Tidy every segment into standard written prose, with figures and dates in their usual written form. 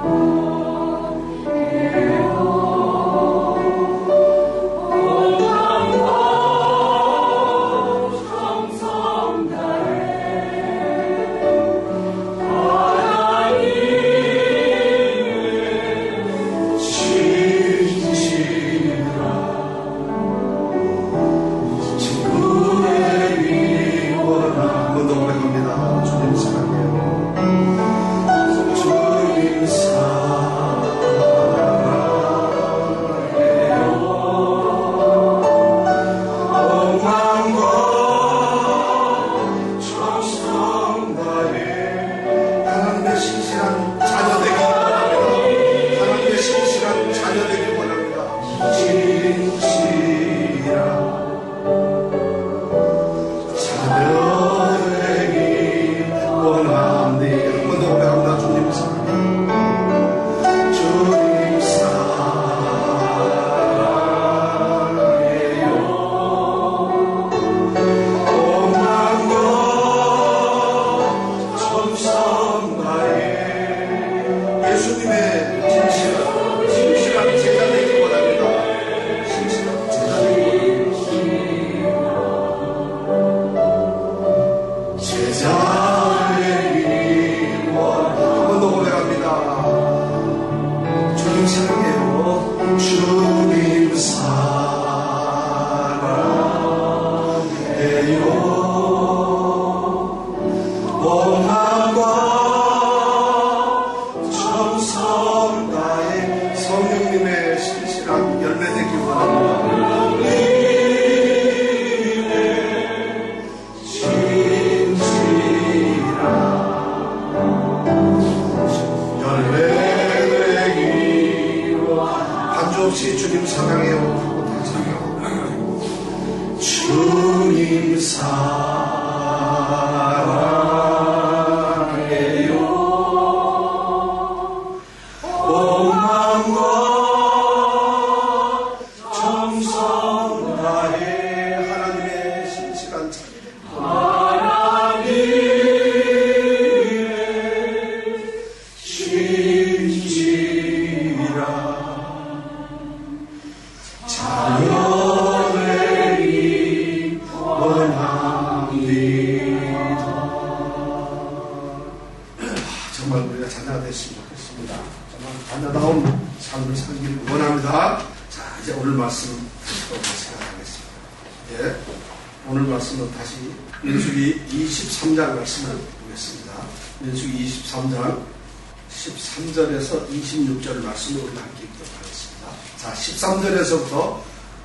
자, 13절에서부터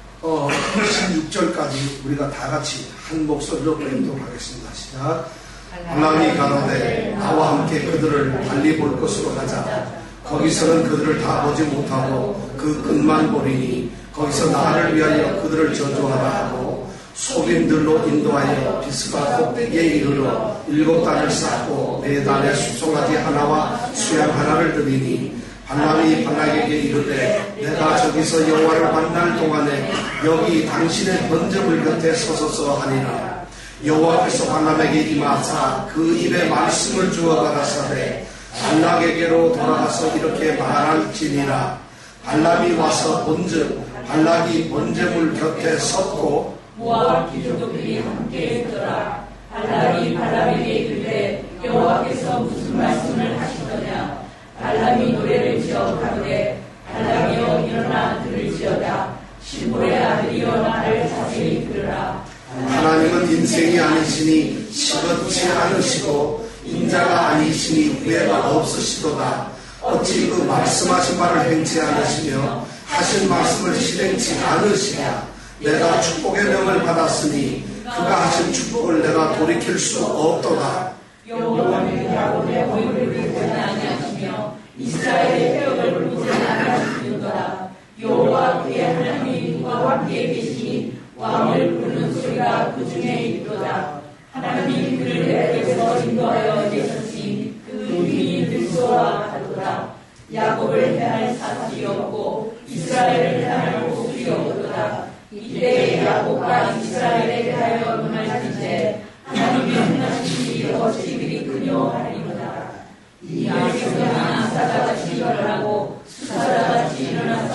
16절까지 우리가 다 같이 한 목소리로 봉독하겠습니다. 시작. 발람이 가로되 나와 함께 그들을 달리 볼 것으로 가자. 거기서는 그들을 다 보지 못하고 그 끝만 보리니 거기서 나를 위하여 그들을 저주하라 하고 소빔들로 인도하여 비스가 꼭대기에 이르러 7단을 쌓고 4단에 수송아지 하나와 수양 하나를 드리니 발람이 발락에게 이르되 내가 저기서 여호와를 만날 동안에 여기 당신의 번제물 곁에 서서서 하니라. 여호와께서 발람에게 임하사 그 입에 말씀을 주어 가라사대 발락에게로 돌아가서 이렇게 말할지니라. 발람이 와서 본즉 발락이 번제물 곁에 섰고 모압 귀족들이 함께 있더라. 발락이 발람에게 이르되 여호와께서 무슨 말씀을 하시더냐. 발람이 노래를 지어 가로되 발락이여 일어나 들을지어다. 시보의 아들이여 나를 자세히 들으라. 하나님은 인생이 아니시니 시겁지 않으시고 인자가 아니시니 후회가 없으시도다. 어찌 그 말씀하신 바를 행치 않으시며 하신 말씀을 실행치 않으시냐. 내가 축복의 명을 받았으니 그가 하신 축복을 내가 돌이킬 수 없도다. 여호와는 야곱의 얼굴을 보지 아니하시며 이스라엘의 뼈를 보지 아니하시는도다. 여호와 그의 하나님이 그와 함께 계시니 왕을 부르는 소리가 그 중에 있도다. 하나님이 그를 애굽에서 인도하여 내셨으니 그 이름이 들소와 같도다. 야곱을 해할 사슬이 없고 이스라엘을 해할 목소리 없도다. 이때 야곱과 이스라엘에 대하여 논할진대 하나님이 행하신 일이 어찌 그리 크뇨 하리로다. 이 말씀은 사자같이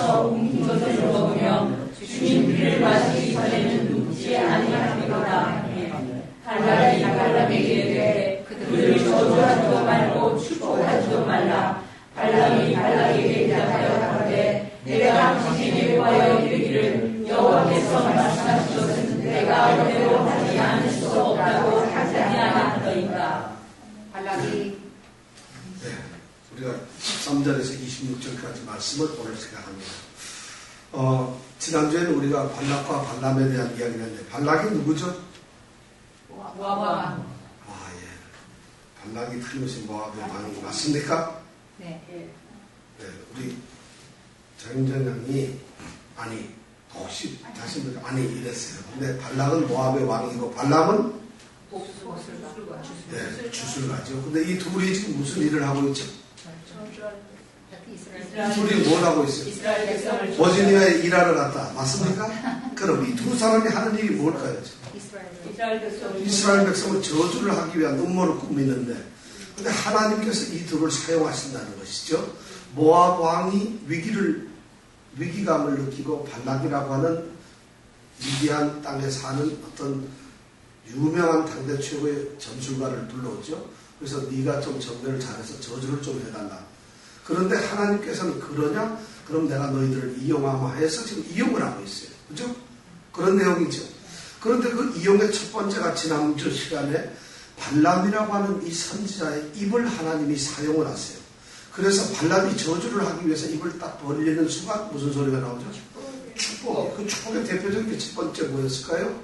와서 웅긴 것을 먹으며 주님 피를 마시기 전에는 눕지 아니하리로다. 발락이 발람에게 이르되 그들을 저주하지도 말고 축복하지도 말라. 발람이 발락에게 대답하여 가로되 내가 당신에게 구하여 이르기를 여호와께서 말씀하신 것은 내가 그대로 하지 않을 수 없다고 하지 아니하더이까. 발락이 우리가 13절에서 26절까지 말씀을 오늘 생각합니다. 지난주에는 우리가 발락과 발람에 대한 이야기를 했는데, 발락이 누구죠? 모압. 예. 발락이 틀림없이 모압의 왕인 거 맞습니까? 네. 우리 장윤정 양이 아니 혹시 다시 보니까 아니 이랬어요. 근데 발락은 모압의 왕이고 발람은 주술가죠. 근데 이 둘이 지금 무슨 일을 하고 있죠? 이 둘이 뭘 하고 있어요? 버지니아에 일하러 갔다. 맞습니까? 그럼 이 두 사람이 하는 일이 뭘까요? 이스라엘 백성은 저주를 하기 위한 음모를 꾸미는데, 근데 하나님께서 이 둘을 사용하신다는 것이죠. 모압 왕이 위기감을 느끼고 발락이라고 하는 미디안 땅에 사는 어떤 유명한 당대 최고의 점술가를 불러오죠. 그래서 네가 좀 정례를 잘해서 저주를 좀 해달라. 그런데 하나님께서는 그러냐? 그럼 내가 너희들을 이용하마 해서 지금 이용을 하고 있어요. 그죠? 그런 내용이죠. 그런데 그 이용의 첫 번째가 지난주 시간에 발람이라고 하는 이 선지자의 입을 하나님이 사용을 하세요. 그래서 발람이 저주를 하기 위해서 입을 딱 벌리는 순간 무슨 소리가 나오죠? 축복. 그 축복의 대표적인 게 첫 번째 뭐였을까요?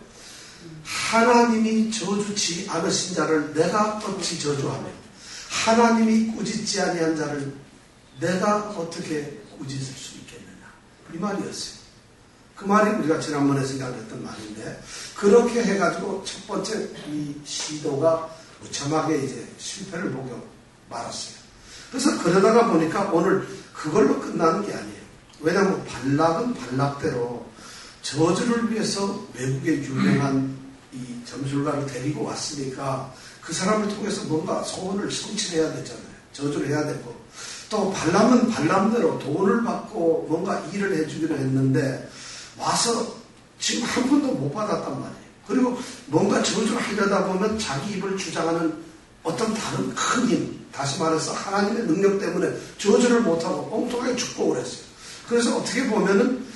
하나님이 저주치 않으신 자를 내가 어찌 저주하며 하나님이 꾸짖지 아니한 자를 내가 어떻게 꾸짖을 수 있겠느냐. 이 말이었어요. 그 말이 우리가 지난번에 생각했던 말인데, 그렇게 해가지고 첫 번째 이 시도가 무참하게 이제 실패를 보고 말았어요. 그래서 그러다가 보니까 오늘 그걸로 끝나는 게 아니에요. 왜냐하면 발락은 발락대로 저주를 위해서 외국의 유명한 이 점술가를 데리고 왔으니까 그 사람을 통해서 뭔가 소원을 성취해야 되잖아요. 저주를 해야 되고, 또 발람은 발람대로 돈을 받고 뭔가 일을 해주기로 했는데 와서 지금 한 푼도 못 받았단 말이에요. 그리고 뭔가 저주를 하려다 보면 자기 입을 주장하는 어떤 다른 큰 힘, 다시 말해서 하나님의 능력 때문에 저주를 못하고 엉뚱하게 축복을 했어요. 그래서 어떻게 보면은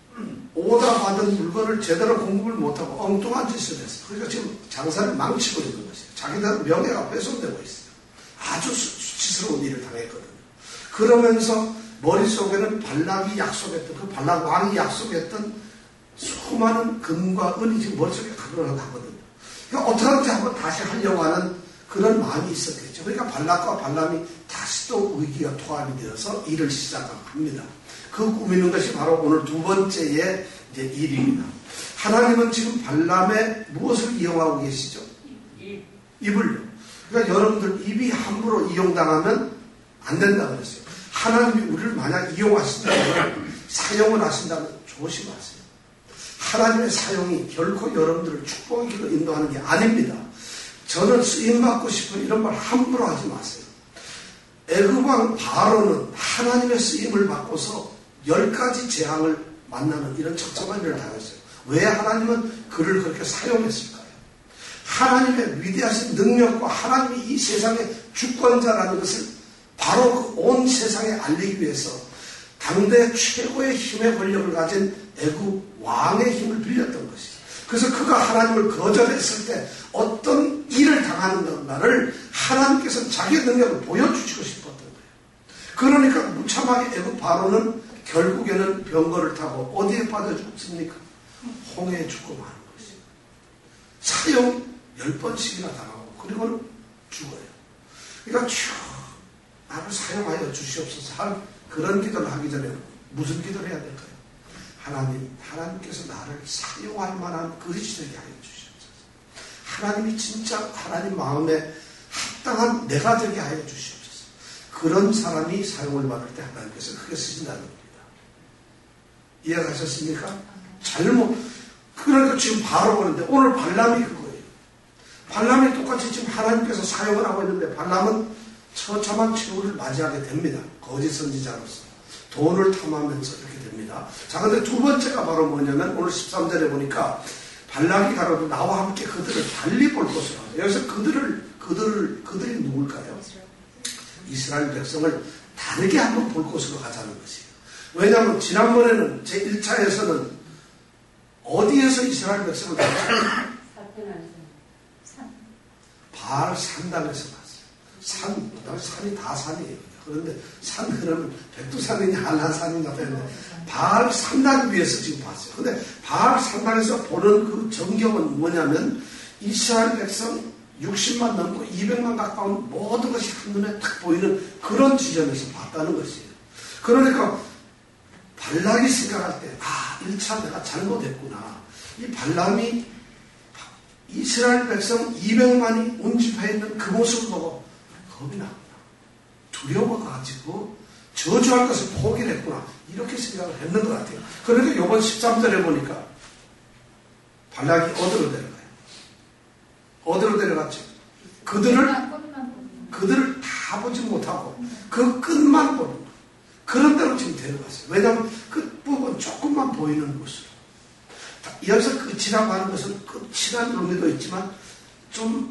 오다 받은 물건을 제대로 공급을 못하고 엉뚱한 짓을 했어요. 그러니까 지금 장사를 망치고 있는 것이에요. 자기들 명예가 훼손되고 있어요. 아주 수치스러운 일을 당했거든요. 그러면서 머릿속에는 발락이 약속했던, 그 발락 왕이 약속했던 수많은 금과 은이 지금 머릿속에 가거든요. 그러니까 어떻게든지 한번 다시 하려고 하는 그런 마음이 있었겠죠. 그러니까 발락과 발람이 다시 또 위기가 토합이 되어서 일을 시작합니다. 그 꾸미는 것이 바로 오늘 두 번째의 이제 일입니다. 하나님은 지금 발람의 무엇을 이용하고 계시죠? 입을요. 그러니까 여러분들 입이 함부로 이용당하면 안 된다고 그랬어요. 하나님이 우리를 만약 이용하신다면, 사용을 하신다면 조심하세요. 하나님의 사용이 결코 여러분들을 축복의 길로 인도하는 게 아닙니다. 저는 쓰임받고 싶은 이런 말 함부로 하지 마세요. 애굽왕 바로는 하나님의 쓰임을 받고서 10가지 재앙을 만나는 이런 처참한 일을 당했어요. 왜 하나님은 그를 그렇게 사용했을까요? 하나님의 위대하신 능력과 하나님이 이 세상의 주권자라는 것을 바로 그 온 세상에 알리기 위해서 당대 최고의 힘의 권력을 가진 애굽 왕의 힘을 빌렸던 것이죠. 그래서 그가 하나님을 거절했을 때 어떤 일을 당하는가를 하나님께서 자기의 능력을 보여주시고 싶었던 거예요. 그러니까 무참하게 애굽 바로는 결국에는 병거를 타고 어디에 빠져 죽습니까? 홍해에 죽고 마는 것이죠. 사형 10번씩이나 당하고 그리고는 죽어요. 그러니까 나를 사용하여 주시옵소서 할 그런 기도를 하기 전에 무슨 기도를 해야 될까요? 하나님께서 나를 사용할 만한 그릇이 되게 하여 주시옵소서. 하나님이 진짜 하나님 마음에 합당한 내가 되게 하여 주시옵소서. 그런 사람이 사용을 받을 때 하나님께서 크게 쓰신다는 겁니다. 이해가셨습니까? 그러니까 지금 바로 보는데 오늘 발람이 그거예요. 발람이 똑같이 지금 하나님께서 사용을 하고 있는데 발람은 처참한 최후를 맞이하게 됩니다. 거짓 선지자로서. 돈을 탐하면서 이렇게 됩니다. 자, 근데 두 번째가 바로 뭐냐면 오늘 13절에 보니까 발락이 가로되 나와 함께 그들을 달리 볼 것으로 하자. 여기서 그들이 누굴까요? 이스라엘 백성을 다르게 한번 볼 것으로 가자는 것이에요. 왜냐하면 지난번에는 제1차에서는 어디에서 이스라엘 백성을 봤어요? 바알 산당에서 봤어요. 산이 다 산이에요. 그런데 산 그러면 백두산이냐 한라산이냐 했는데 바알 산당 위에서 지금 봤어요. 근데 바알 산당에서 보는 그 전경은 뭐냐면 이스라엘 백성 60만 넘고 200만 가까운 모든 것이 한눈에 딱 보이는 그런 지점에서 봤다는 것이에요. 그러니까 발락이 생각할 때 1차 내가 잘못했구나. 이 발람이 이스라엘 백성 200만이 운집해 있는 그 모습을 보고 겁이 났구나. 두려워가지고 저주할 것을 포기를 했구나. 이렇게 생각을 했는 것 같아요. 그러니까 이번 13절에 보니까 발락이 어디로 데려가요? 어디로 데려갔죠? 그들을 다 보지 못하고 그 끝만 보는 거. 그런 데로 지금 데려갔어요. 왜냐하면 끝부분 조금만 보이는 곳으로. 여기서 끝이라고 하는 것은 끝이라는 의미도 있지만 좀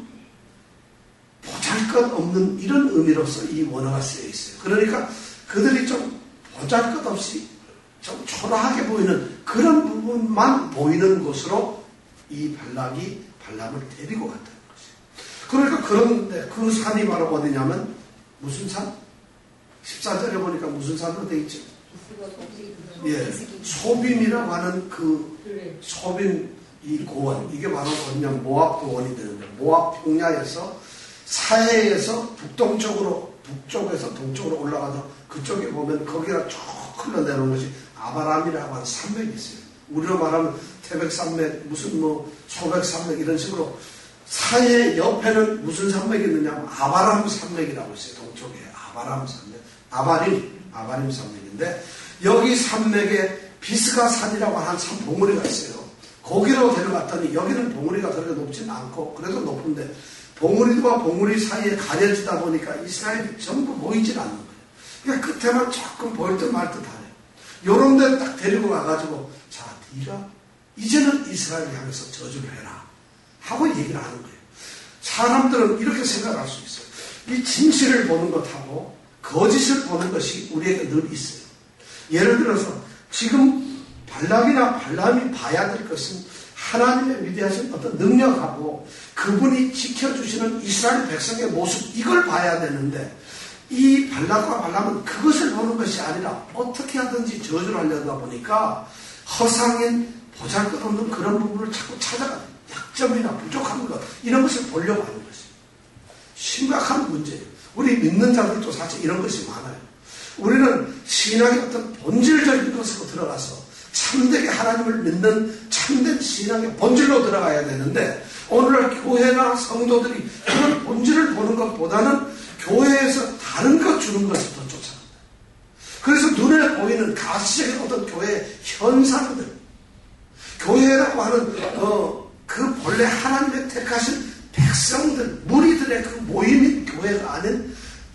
보잘것없는 이런 의미로서 이 원어가 쓰여 있어요. 그러니까 그들이 좀 보잘것없이 좀 초라하게 보이는 그런 부분만 보이는 곳으로 이 발락이 발람을 데리고 갔다는 것이에요. 그러니까 그런데 그 산이 바로 어디냐면 무슨 산? 14절에 보니까 무슨 산으로 되어 있죠? 소빔이라고 하는 그 소빔 이 고원, 이게 바로 어디냐면 모압 고원이 되는데, 모압 평야에서 사해에서 북쪽에서 동쪽으로 올라가서 그쪽에 보면 거기가 쭉 흘러내려오는 것이 아바람이라고 하는 산맥이 있어요. 우리로 말하면 태백산맥, 무슨 소백산맥 이런 식으로 사해 옆에는 무슨 산맥이 있느냐? 아바람 산맥이라고 있어요. 동쪽에 아바람 산맥, 아바림 산맥인데 여기 산맥에 비스가 산이라고 하는 산 봉우리가 있어요. 거기로 데려갔더니 여기는 봉우리가 그렇게 높지는 않고 그래도 높은데 봉우리와 봉우리 사이에 가려지다 보니까 이스라엘이 전부 보이질 않는 거예요. 그러니까 끝에만 조금 보일 듯 말 듯 하네요. 요런 데 딱 데리고 와가지고 자, 네가 이제는 이스라엘을 향해서 저주를 해라 하고 얘기를 하는 거예요. 사람들은 이렇게 생각할 수 있어요. 이 진실을 보는 것하고 거짓을 보는 것이 우리에게 늘 있어요. 예를 들어서 지금 발락이나 발람이 봐야 될 것은 하나님의 위대하신 어떤 능력하고 그분이 지켜주시는 이스라엘 백성의 모습, 이걸 봐야 되는데 이 발락과 발람은 그것을 보는 것이 아니라 어떻게 하든지 저주를 하려다 보니까 허상인 보잘것없는 그런 부분을 자꾸 찾아가는 약점이나 부족한 것, 이런 것을 보려고 하는 것이에요. 심각한 문제예요. 우리 믿는 자들도 사실 이런 것이 많아요. 우리는 신앙의 어떤 본질적인 것으로 들어가서 참되게 하나님을 믿는 참된 신앙의 본질로 들어가야 되는데 오늘날 교회나 성도들이 그런 본질을 보는 것보다는 교회에서 다른 것 주는 것을 더 쫓아간다. 그래서 눈에 보이는 가시적인 어떤 교회의 현상들, 교회라고 하는 그 본래 하나님의 택하신 백성들, 무리들의 그 모임인 교회가 아닌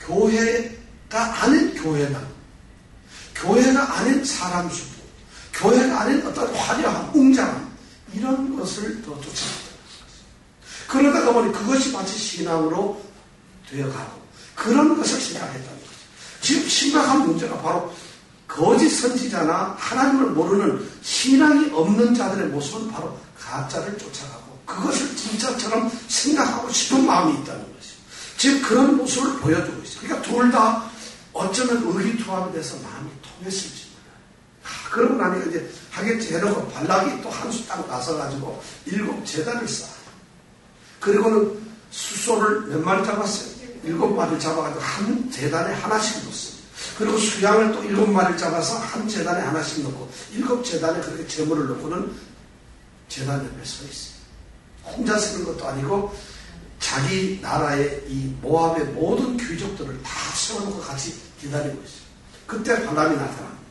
교회당, 교회가 아닌 사람 수도, 교회가 아닌 어떤 화려함, 웅장함, 이런 것을 더 쫓아간다는 것이죠. 그러다가 보니 그것이 마치 신앙으로 되어가고 그런 것을 시작했다는 거죠. 지금 심각한 문제가 바로 거짓 선지자나 하나님을 모르는 신앙이 없는 자들의 모습은 바로 가짜를 쫓아가고 그것을 진짜처럼 생각하고 싶은 마음이 있다는 것이죠. 지금 그런 모습을 보여주고 있어요. 그러니까 둘 다 어쩌면 의기투합이 돼서 마음이 통했을지 몰라요. 그러고 나니까 이제 하겠지 해놓고 발락이 또 한 수 딱 나서가지고 7제단을 쌓아요. 그리고는 숫소를 몇 마리 잡았어요? 7마리를 잡아가지고 한 제단에 하나씩 넣었어요. 그리고 수양을 또 7마리를 잡아서 한 제단에 하나씩 넣고 7제단에 그렇게 제물을 넣고는 제단 옆에 서 있어요. 혼자 쓰는 것도 아니고 자기 나라의 이 모압의 모든 귀족들을 다 세워놓고 같이 기다리고 있어요. 그때 발람이 나타납니다.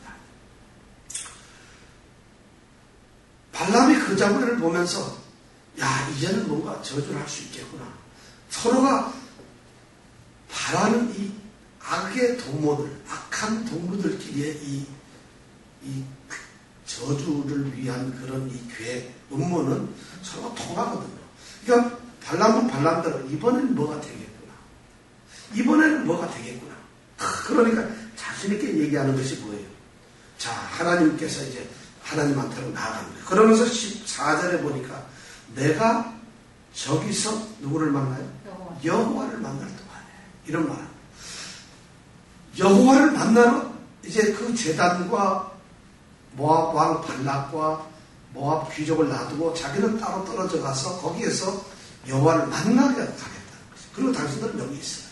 발람이 그 장면을 보면서 야, 이제는 뭔가 저주를 할 수 있겠구나. 서로가 바라는 이 악의 도모들, 악한 악한 동무들끼리의 이 저주를 위한 그런 이 계획, 음모는 서로 통하거든요. 그러니까 발람은 발람대로 이번에는 뭐가 되겠구나. 이번에는 뭐가 되겠구나. 그러니까 자신있게 얘기하는 것이 뭐예요? 자, 하나님께서 이제 하나님한테로 나아갑니다. 그러면서 14절에 보니까 내가 저기서 누구를 만나요? 여호와를 만날 동안에. 이런 말. 여호와를 만나러 이제 그 제단과 모압 왕 발락과 모압 귀족을 놔두고 자기는 따로 떨어져 가서 거기에서 여호와를 만나게 하겠다는 거죠. 그리고 당신들은 여기 있어요.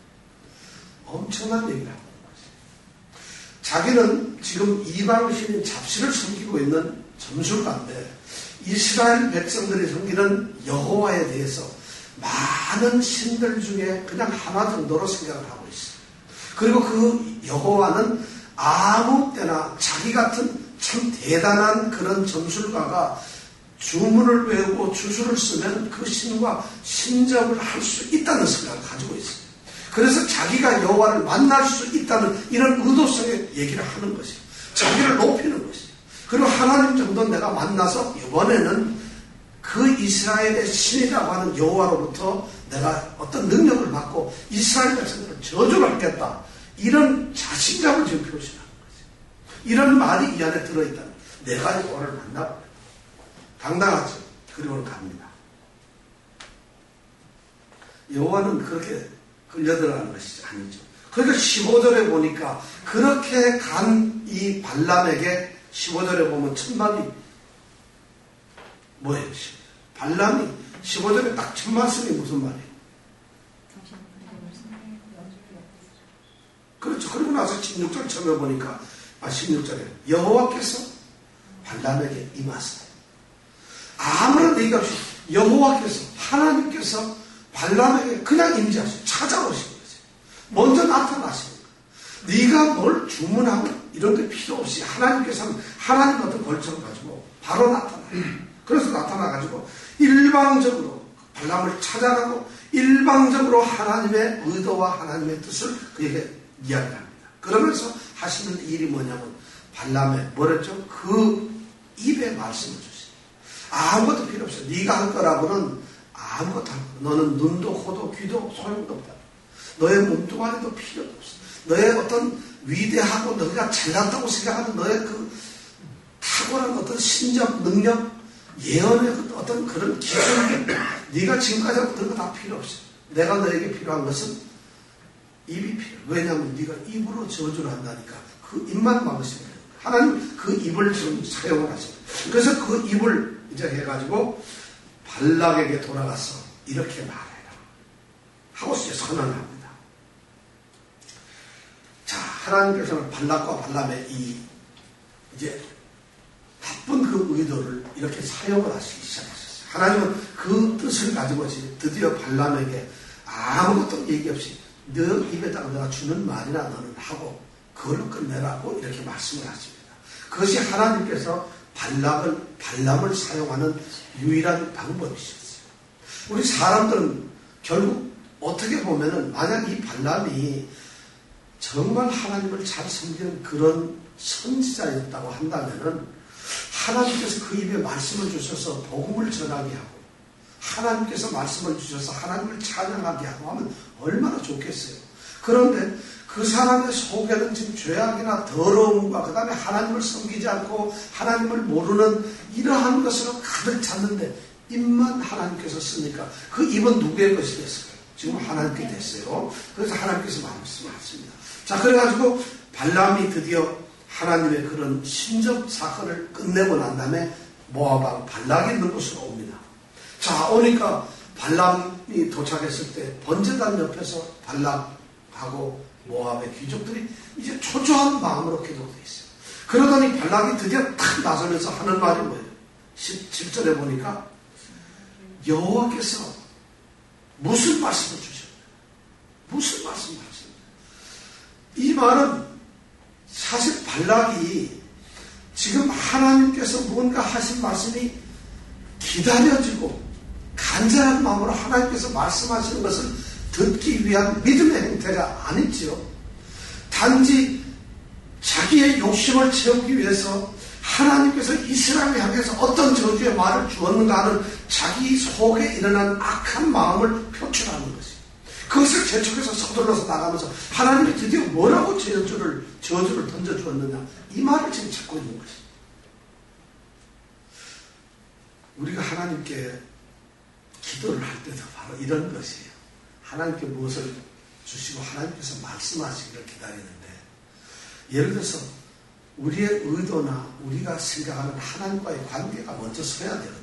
엄청난 얘기를 하는 거죠. 자기는 지금 이방신인 잡신을 섬기고 있는 점술가인데 이스라엘 백성들이 섬기는 여호와에 대해서 많은 신들 중에 그냥 하나 정도로 생각을 하고 있어요. 그리고 그 여호와는 아무 때나 자기 같은 참 대단한 그런 점술가가 주문을 외우고 주술을 쓰면 그 신과 신접을 할 수 있다는 생각을 가지고 있어요. 그래서 자기가 여호와를 만날 수 있다는 이런 의도성의 얘기를 하는 것이에요. 자기를 높이는 것이에요. 그리고 하나님 정도 내가 만나서 이번에는 그 이스라엘의 신이라고 하는 여호와로부터 내가 어떤 능력을 받고 이스라엘 백성들을 저주를 하겠다. 이런 자신감을 지금 표시하는 거죠. 이런 말이 이 안에 들어있다는 거예요. 내가 여호와를 만나버려. 당당하죠. 그리고는 갑니다. 여호와는 그렇게 끌려들어가는 것이 아니죠. 그러니까 15절에 보니까 그렇게 간 이 발람에게 15절에 보면 첫 말이 뭐예요? 발람이 15절에 딱 첫 말씀이 무슨 말이에요? 그렇죠. 그리고 나서 16절 처음에 보니까 16절에 여호와께서 발람에게 임하세요. 아무런 얘기 없이 여호와께서 하나님께서 발람에게 그냥 임재하시고 찾아오신 거지. 먼저 나타나시는 거예요. 네가 뭘 주문하고 이런 게 필요 없이 하나님께서는 하나님 같은 권총을 가지고 바로 나타나요. 그래서 나타나가지고 일방적으로 발람을 찾아가고 일방적으로 하나님의 의도와 하나님의 뜻을 그에게 이야기합니다. 그러면서 하시는 일이 뭐냐면 발람의 뭐랬죠? 그 입에 말씀을 주시죠. 아무것도 필요 없어요. 네가 할 거라고는 아무것도 할 거야. 너는 눈도 코도 귀도 소용도 없다. 너의 몸뚱아리도 필요도 없어. 너의 어떤 위대하고 너가 잘났다고 생각하는 너의 그 탁월한 어떤 신적 능력, 예언의 어떤 그런 기술, 네가 지금까지 한 그런 거 다 필요 없어. 내가 너에게 필요한 것은 입이 필요해. 왜냐하면 네가 입으로 저주를 한다니까. 그 입만 막으시면 돼요. 하나님 그 입을 지금 사용을 하십니다. 그래서 그 입을 이제 해가지고 발락에게 돌아가서 이렇게 말해라 하고 이제 선언을 합니다. 자, 하나님께서는 발락과 발람의 이제 나쁜 그 의도를 이렇게 사용을 하시기 시작하셨어요. 하나님은 그 뜻을 가지고 드디어 발람에게 아무것도 얘기 없이 너 입에다가 내가 주는 말이나 너는 하고 그걸로 끝내라고 이렇게 말씀을 하십니다. 그것이 하나님께서 발람을 사용하는 유일한 방법이셨어요. 우리 사람들은 결국 어떻게 보면은 만약 이 발람이 정말 하나님을 잘 섬기는 그런 선지자였다고 한다면은 하나님께서 그 입에 말씀을 주셔서 복음을 전하게 하고 하나님께서 말씀을 주셔서 하나님을 찬양하게 하고 하면 얼마나 좋겠어요. 그런데 그 사람의 속에는 지금 죄악이나 더러움과 그 다음에 하나님을 섬기지 않고 하나님을 모르는 이러한 것으로 가득 찼는데 입만 하나님께서 쓰니까 그 입은 누구의 것이 됐을까요? 지금 하나님께 됐어요. 그래서 하나님께서 말씀하십니다. 자, 그래가지고 발람이 드디어 하나님의 그런 신적 사건을 끝내고 난 다음에 모압 왕 발락이 있는 곳으로 옵니다. 자, 오니까 발람이 도착했을 때 번제단 옆에서 발락하고 모압의 귀족들이 이제 초조한 마음으로 기도되어 있어요. 그러더니 발락이 드디어 탁 나서면서 하는 말이 뭐예요? 17절에 보니까 여호와께서 무슨 말씀을 주셨나요? 무슨 말씀을 하셨나요? 이 말은 사실 발락이 지금 하나님께서 무언가 하신 말씀이 기다려지고 간절한 마음으로 하나님께서 말씀하시는 것을 듣기 위한 믿음의 행태가 아니지요. 단지 자기의 욕심을 채우기 위해서 하나님께서 이스라엘을 향해서 어떤 저주의 말을 주었는가 하는 자기 속에 일어난 악한 마음을 표출하는 것이. 그것을 재촉해서 서둘러서 나가면서 하나님이 드디어 뭐라고 저주를 던져주었느냐, 이 말을 지금 찾고 있는 것이. 우리가 하나님께 기도를 할 때도 바로 이런 것이에요. 하나님께 무엇을 주시고 하나님께서 말씀하시기를 기다리는데, 예를 들어서 우리의 의도나 우리가 생각하는 하나님과의 관계가 먼저 서야 되거든요.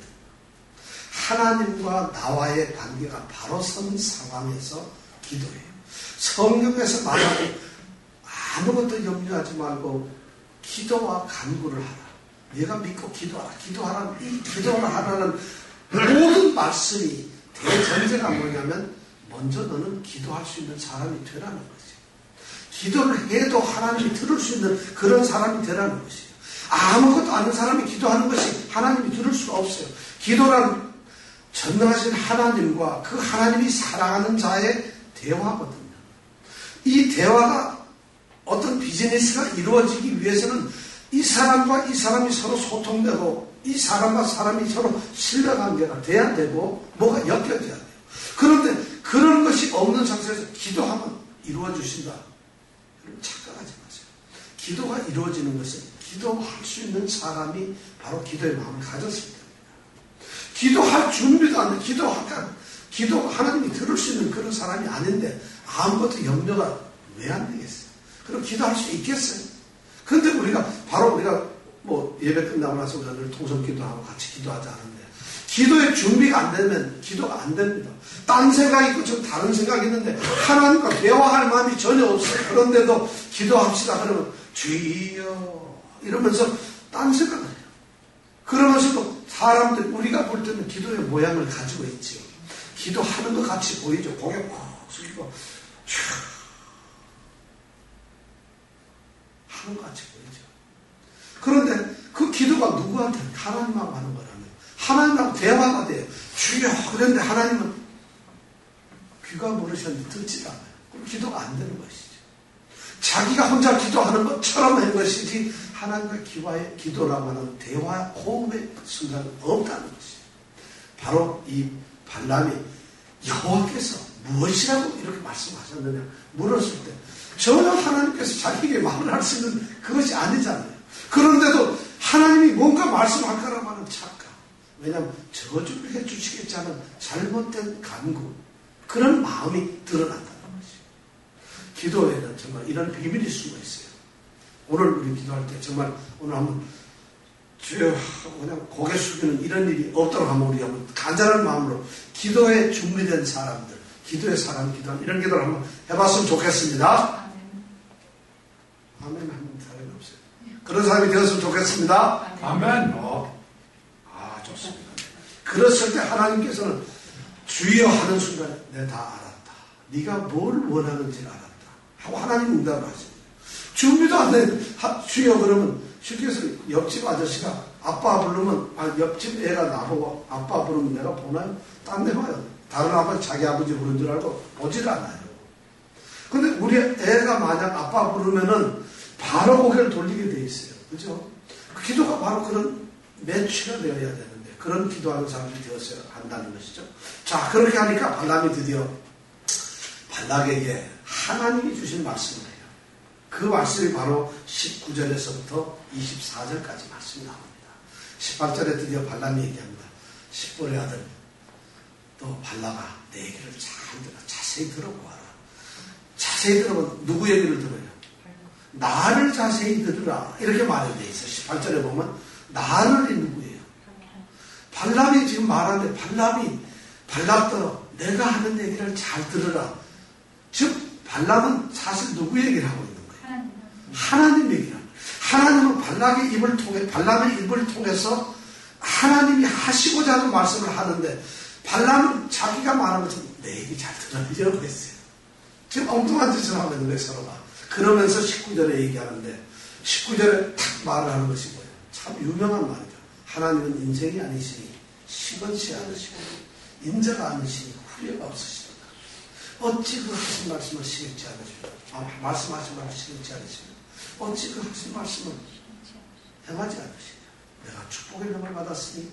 하나님과 나와의 관계가 바로 선 상황에서 기도해요. 성경에서 말하고 아무것도 염려하지 말고 기도와 간구를 하라. 내가 믿고 기도하라. 기도하라. 이 기도를 하라는 모든 말씀이 대전제가 뭐냐면 먼저 너는 기도할 수 있는 사람이 되라는 거지. 기도를 해도 하나님이 들을 수 있는 그런 사람이 되라는 것이에요. 아무것도 아는 사람이 기도하는 것이 하나님이 들을 수가 없어요. 기도란 전능하신 하나님과 그 하나님이 사랑하는 자의 대화거든요. 이 대화가 어떤 비즈니스가 이루어지기 위해서는 이 사람과 이 사람이 서로 소통되고 이 사람과 사람이 서로 신뢰관계가 돼야 되고 뭐가 엮여져야 돼요. 그런데 그런 것이 없는 상태에서 기도하면 이루어지신다. 여러분 착각하지 마세요. 기도가 이루어지는 것은 기도할 수 있는 사람이 바로 기도의 마음을 가졌을 때입니다. 기도할 준비도 안 돼. 기도 하나님이 들을 수 있는 그런 사람이 아닌데 아무것도 염려가 왜 안 되겠어요? 그럼 기도할 수 있겠어요? 근데 우리가 뭐 예배 끝나고 나서 우리가 늘 통성 기도하고 같이 기도하자 하는데 기도의 준비가 안 되면 기도가 안 됩니다. 딴 생각이 있고 좀 다른 생각이 있는데 하나님과 대화할 마음이 전혀 없어요. 그런데도 기도합시다 그러면 주여 이러면서 딴 생각을 해요. 그러면서도 사람들 우리가 볼 때는 기도의 모양을 가지고 있지요. 기도하는 것 같이 보이죠. 고개 푹 숙이고 하는 것 같이 보이죠. 그런데 그 기도가 누구한테 하나님하고 하는 거라면 하나님하고 대화가 돼요. 주여 그런데 하나님은 귀가 모르셨는데 듣지도 않아요. 그럼 기도가 안 되는 것이죠. 자기가 혼자 기도하는 것처럼 한 것이지 하나님과 기도라고 하는 대화 호흡의 순간은 없다는 것이에요. 바로 이 발람이 여호와께서 무엇이라고 이렇게 말씀하셨느냐 물었을 때 전혀 하나님께서 자기에게 말을 할 수 있는 그것이 아니잖아요. 그런데도 하나님이 뭔가 말씀할 거라고 하는 착각. 왜냐하면 저주를 해주시겠지 하는 잘못된 간구, 그런 마음이 드러난다는 것이에요. 기도에는 정말 이런 비밀이 숨어 있어요. 오늘 우리 기도할 때 정말 오늘 한번 주여 그냥 고개 숙이는 이런 일이 없도록 한번 우리 한번 간절한 마음으로 기도에 준비된 사람들, 기도의 사람 기도하는 이런 기도를 한번 해봤으면 좋겠습니다. 아멘 하는 사람이 없어요. 그런 사람이 되었으면 좋겠습니다. 아멘. 좋습니다. 그랬을 때 하나님께서는 주여 하는 순간에 내가 다 알았다. 네가 뭘 원하는지를 알았다. 하고 하나님 응답을 하십니다. 준비도 안 돼. 주여 그러면 쉽게 해서 옆집 아저씨가 아빠 부르면 옆집 애가 나보고 아빠 부르면 내가 보나요? 딴 데 봐요. 다른 아버지 자기 아버지 부른 줄 알고 보질 않아요. 근데 우리 애가 만약 아빠 부르면은 바로 고개를 돌리게 돼 있어요. 그죠? 그 기도가 바로 그런 매치가 되어야 되는데 그런 기도하는 사람이 되었어야 한다는 것이죠. 자, 그렇게 하니까 발람이 드디어 발락에게 하나님이 주신 말씀을 해요. 그 말씀이 바로 19절에서부터 24절까지 말씀이 나옵니다. 18절에 드디어 발람이 얘기합니다. 10볼의 아들 또 발라가 내 얘기를 잘 들어 자세히 들어보아라. 자세히 들어보면 누구 얘기를 들어요? 나를 자세히 들으라 이렇게 말이 돼 있어요. 18절에 보면 나를 누구예요? 발람이 지금 말하는데 발람도 내가 하는 얘기를 잘 들으라. 즉 발람은 사실 누구 얘기를 하고 있는 거예요? 하나님 얘기를 합니다. 하나님은 발람의 입을 통해서 하나님이 하시고자 하는 말씀을 하는데 발람은 자기가 말하는 것처럼 내 얘기 잘 들으려고 했어요. 지금 엉뚱한 짓을 하고 있는 거예요, 서로가. 그러면서 19절에 얘기하는데 19절에 탁 말을 하는 것이 뭐예요? 참 유명한 말이죠. 하나님은 인생이 아니시니 시건치 않으시고 인자가 아니시니 후회가 없으시다. 어찌 그 하신 말씀을 시겠지 않으시고 말씀하신 말을 시겠지 않으시고 어찌 그 하신 말씀을 행하지 않으시냐. 내가 축복의 명을 받았으니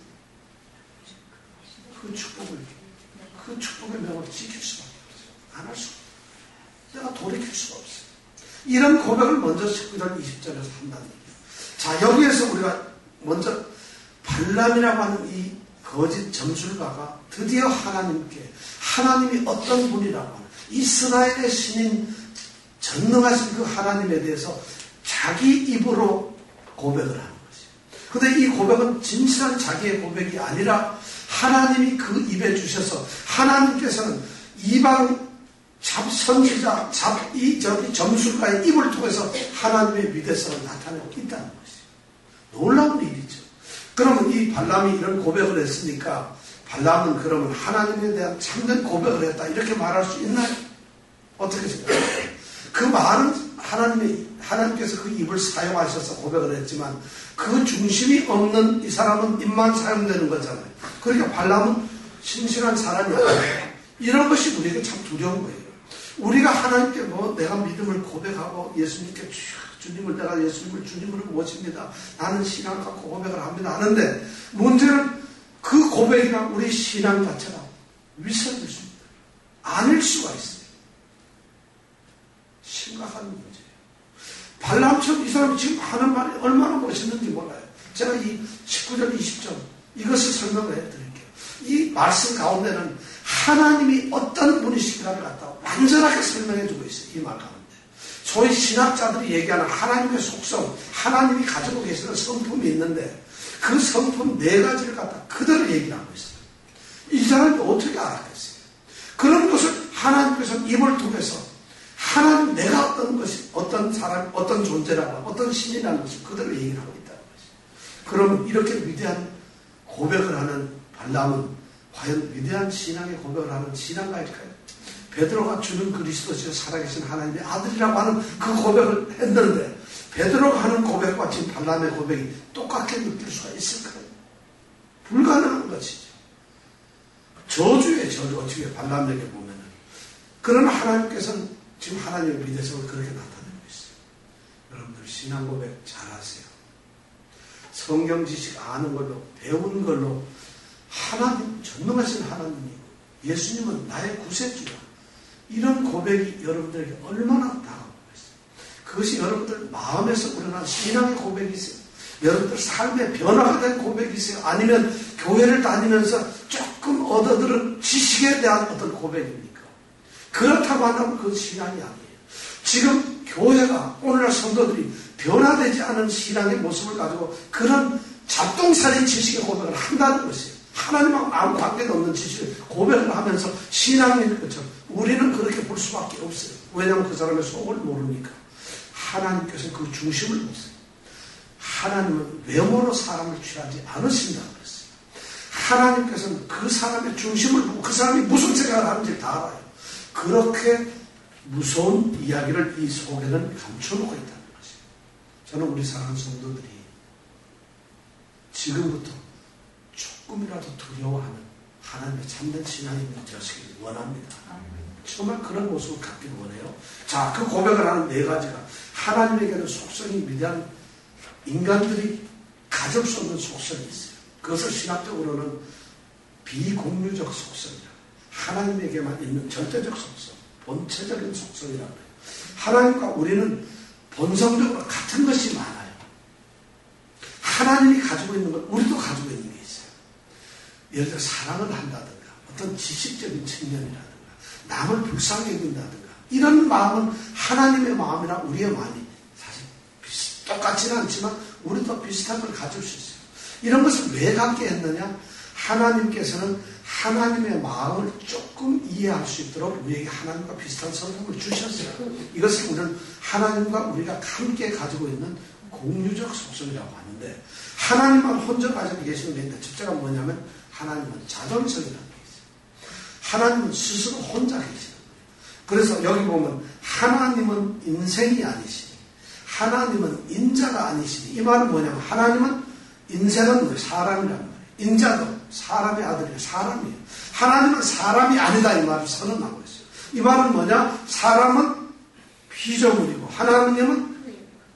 그 축복의 명을 지킬 수밖에 없어요. 안 할 수가 없어요. 내가 돌이킬 수가 없어요. 이런 고백을 먼저 19절 20절에서 한다는 얘기예요. 자, 여기에서 우리가 먼저 발람이라고 하는 이 거짓 점술가가 드디어 하나님이 어떤 분이라고 하는 이스라엘의 신인 전능하신 그 하나님에 대해서 자기 입으로 고백을 하는 것이에요. 그런데 이 고백은 진실한 자기의 고백이 아니라 하나님이 그 입에 주셔서 하나님께서는 이방 선지자 점술가의 입을 통해서 하나님의 위대성을 나타내고 있다는 것이에요. 놀라운 일이죠. 그러면 이 발람이 이런 고백을 했으니까 발람은 그러면 하나님에 대한 참된 고백을 했다 이렇게 말할 수 있나요? 어떻게 생각해요? 그 말은 하나님께서 그 입을 사용하셔서 고백을 했지만 그 중심이 없는 이 사람은 입만 사용되는 거잖아요. 그러니까 발람은 신실한 사람이 아니에요. 이런 것이 우리에게 참 두려운 거예요. 우리가 하나님께 내가 믿음을 고백하고 예수님께 주님을 내가 예수님을 주님으로 모십니다. 나는 신앙 갖고 고백을 합니다. 하는데 문제는 그 고백이나 우리 신앙 자체가 위선일 수 있다. 아닐 수가 있어요. 심각한 문제예요. 발람처럼 이 사람이 지금 하는 말이 얼마나 멋있는지 몰라요. 제가 이 19절 20절 이것을 설명을 해드릴게요. 이 말씀 가운데는 하나님이 어떤 분이신가를 갖다 완전하게 설명해주고 있어요. 이 말 가운데. 소위 신학자들이 얘기하는 하나님의 속성, 하나님이 가지고 계시는 성품이 있는데 그 성품 4가지를 갖다 그대로 얘기를 하고 있어요. 이 사람이 어떻게 알았겠어요? 그런 것을 하나님께서 입을 통해서 하나님 내가 어떤 사람, 어떤 존재라고 어떤 신이라는 것을 그대로 얘기를 하고 있다는 것이죠. 그러면 이렇게 위대한 고백을 하는 발람은 과연 위대한 신앙의 고백을 하는 신앙가일까요? 베드로가 주는 그리스도시여 살아계신 하나님의 아들이라고 하는 그 고백을 했는데 베드로가 하는 고백과 지금 발람의 고백이 똑같게 느낄 수가 있을까요? 불가능한 것이죠. 저주의 저주 어떻게 발람에게 보면은 그러나 하나님께서는 지금 하나님의 위대성을 그렇게 나타내고 있어요. 여러분들 신앙 고백 잘하세요. 성경 지식 아는 걸로 배운 걸로 하나님 전능하신 하나님이고 예수님은 나의 구세주야. 이런 고백이 여러분들에게 얼마나 다가오고 있어요. 그것이 여러분들 마음에서 우러난 신앙의 고백이세요. 여러분들 삶의 변화가 된 고백이세요. 아니면 교회를 다니면서 조금 얻어들은 지식에 대한 어떤 고백입니까? 그렇다고 한다면 그건 신앙이 아니에요. 지금 교회가 오늘날 성도들이 변화되지 않은 신앙의 모습을 가지고 그런 잡동사니 지식의 고백을 한다는 것이에요. 하나님하고 아무 관계도 없는 지식을 고백을 하면서 신앙인 것처럼 우리는 그렇게 볼 수밖에 없어요. 왜냐하면 그 사람의 속을 모르니까. 하나님께서 그 중심을 보세요. 하나님은 외모로 사람을 취하지 않으신다고 그랬어요. 하나님께서는 그 사람의 중심을 보고 그 사람이 무슨 생각을 하는지 다 알아요. 그렇게 무서운 이야기를 이 속에는 감춰놓고 있다는 것이에요. 저는 우리 사랑하는 성도들이 지금부터 조금이라도 두려워하는 하나님의 참된 신앙이 되시길 원합니다. 정말 그런 모습을 갖길 원해요. 자, 그 고백을 하는 4가지가 하나님에게는 속성이 위대한 인간들이 가질 수 없는 속성이 있어요. 그것을 신학적으로는 비공유적 속성이라고 해요. 하나님에게만 있는 절대적 속성, 본체적인 속성이라고 해요. 하나님과 우리는 본성적으로 같은 것이 많아요. 하나님이 가지고 있는 것 우리도 가지고 있는 게 있어요. 예를 들어 사랑을 한다든가 어떤 지식적인 측면이라든가 남을 불쌍히 여긴다든가 이런 마음은 하나님의 마음이랑 우리의 마음이 사실 똑같지는 않지만 우리도 비슷한 걸 가질 수 있어요. 이런 것을 왜 갖게 했느냐? 하나님께서는 하나님의 마음을 조금 이해할 수 있도록 우리에게 하나님과 비슷한 성품을 주셨어요. 이것을 우리는 하나님과 우리가 함께 가지고 있는 공유적 속성이라고 하는데 하나님만 혼자 가지고 계시는 게 있는데 첫째가 뭐냐면 하나님은 자존성이라는 게 있어요. 하나님은 스스로 혼자 계시는 거예요. 그래서 여기 보면 하나님은 인생이 아니시니 하나님은 인자가 아니시니 이 말은 뭐냐면 하나님은 인생은 사람이란 말이에요. 인자도 사람의 아들이에요. 사람이에요. 하나님은 사람이 아니다 이 말을 선언하고 있어요. 이 말은 뭐냐? 사람은 피조물이고 하나님은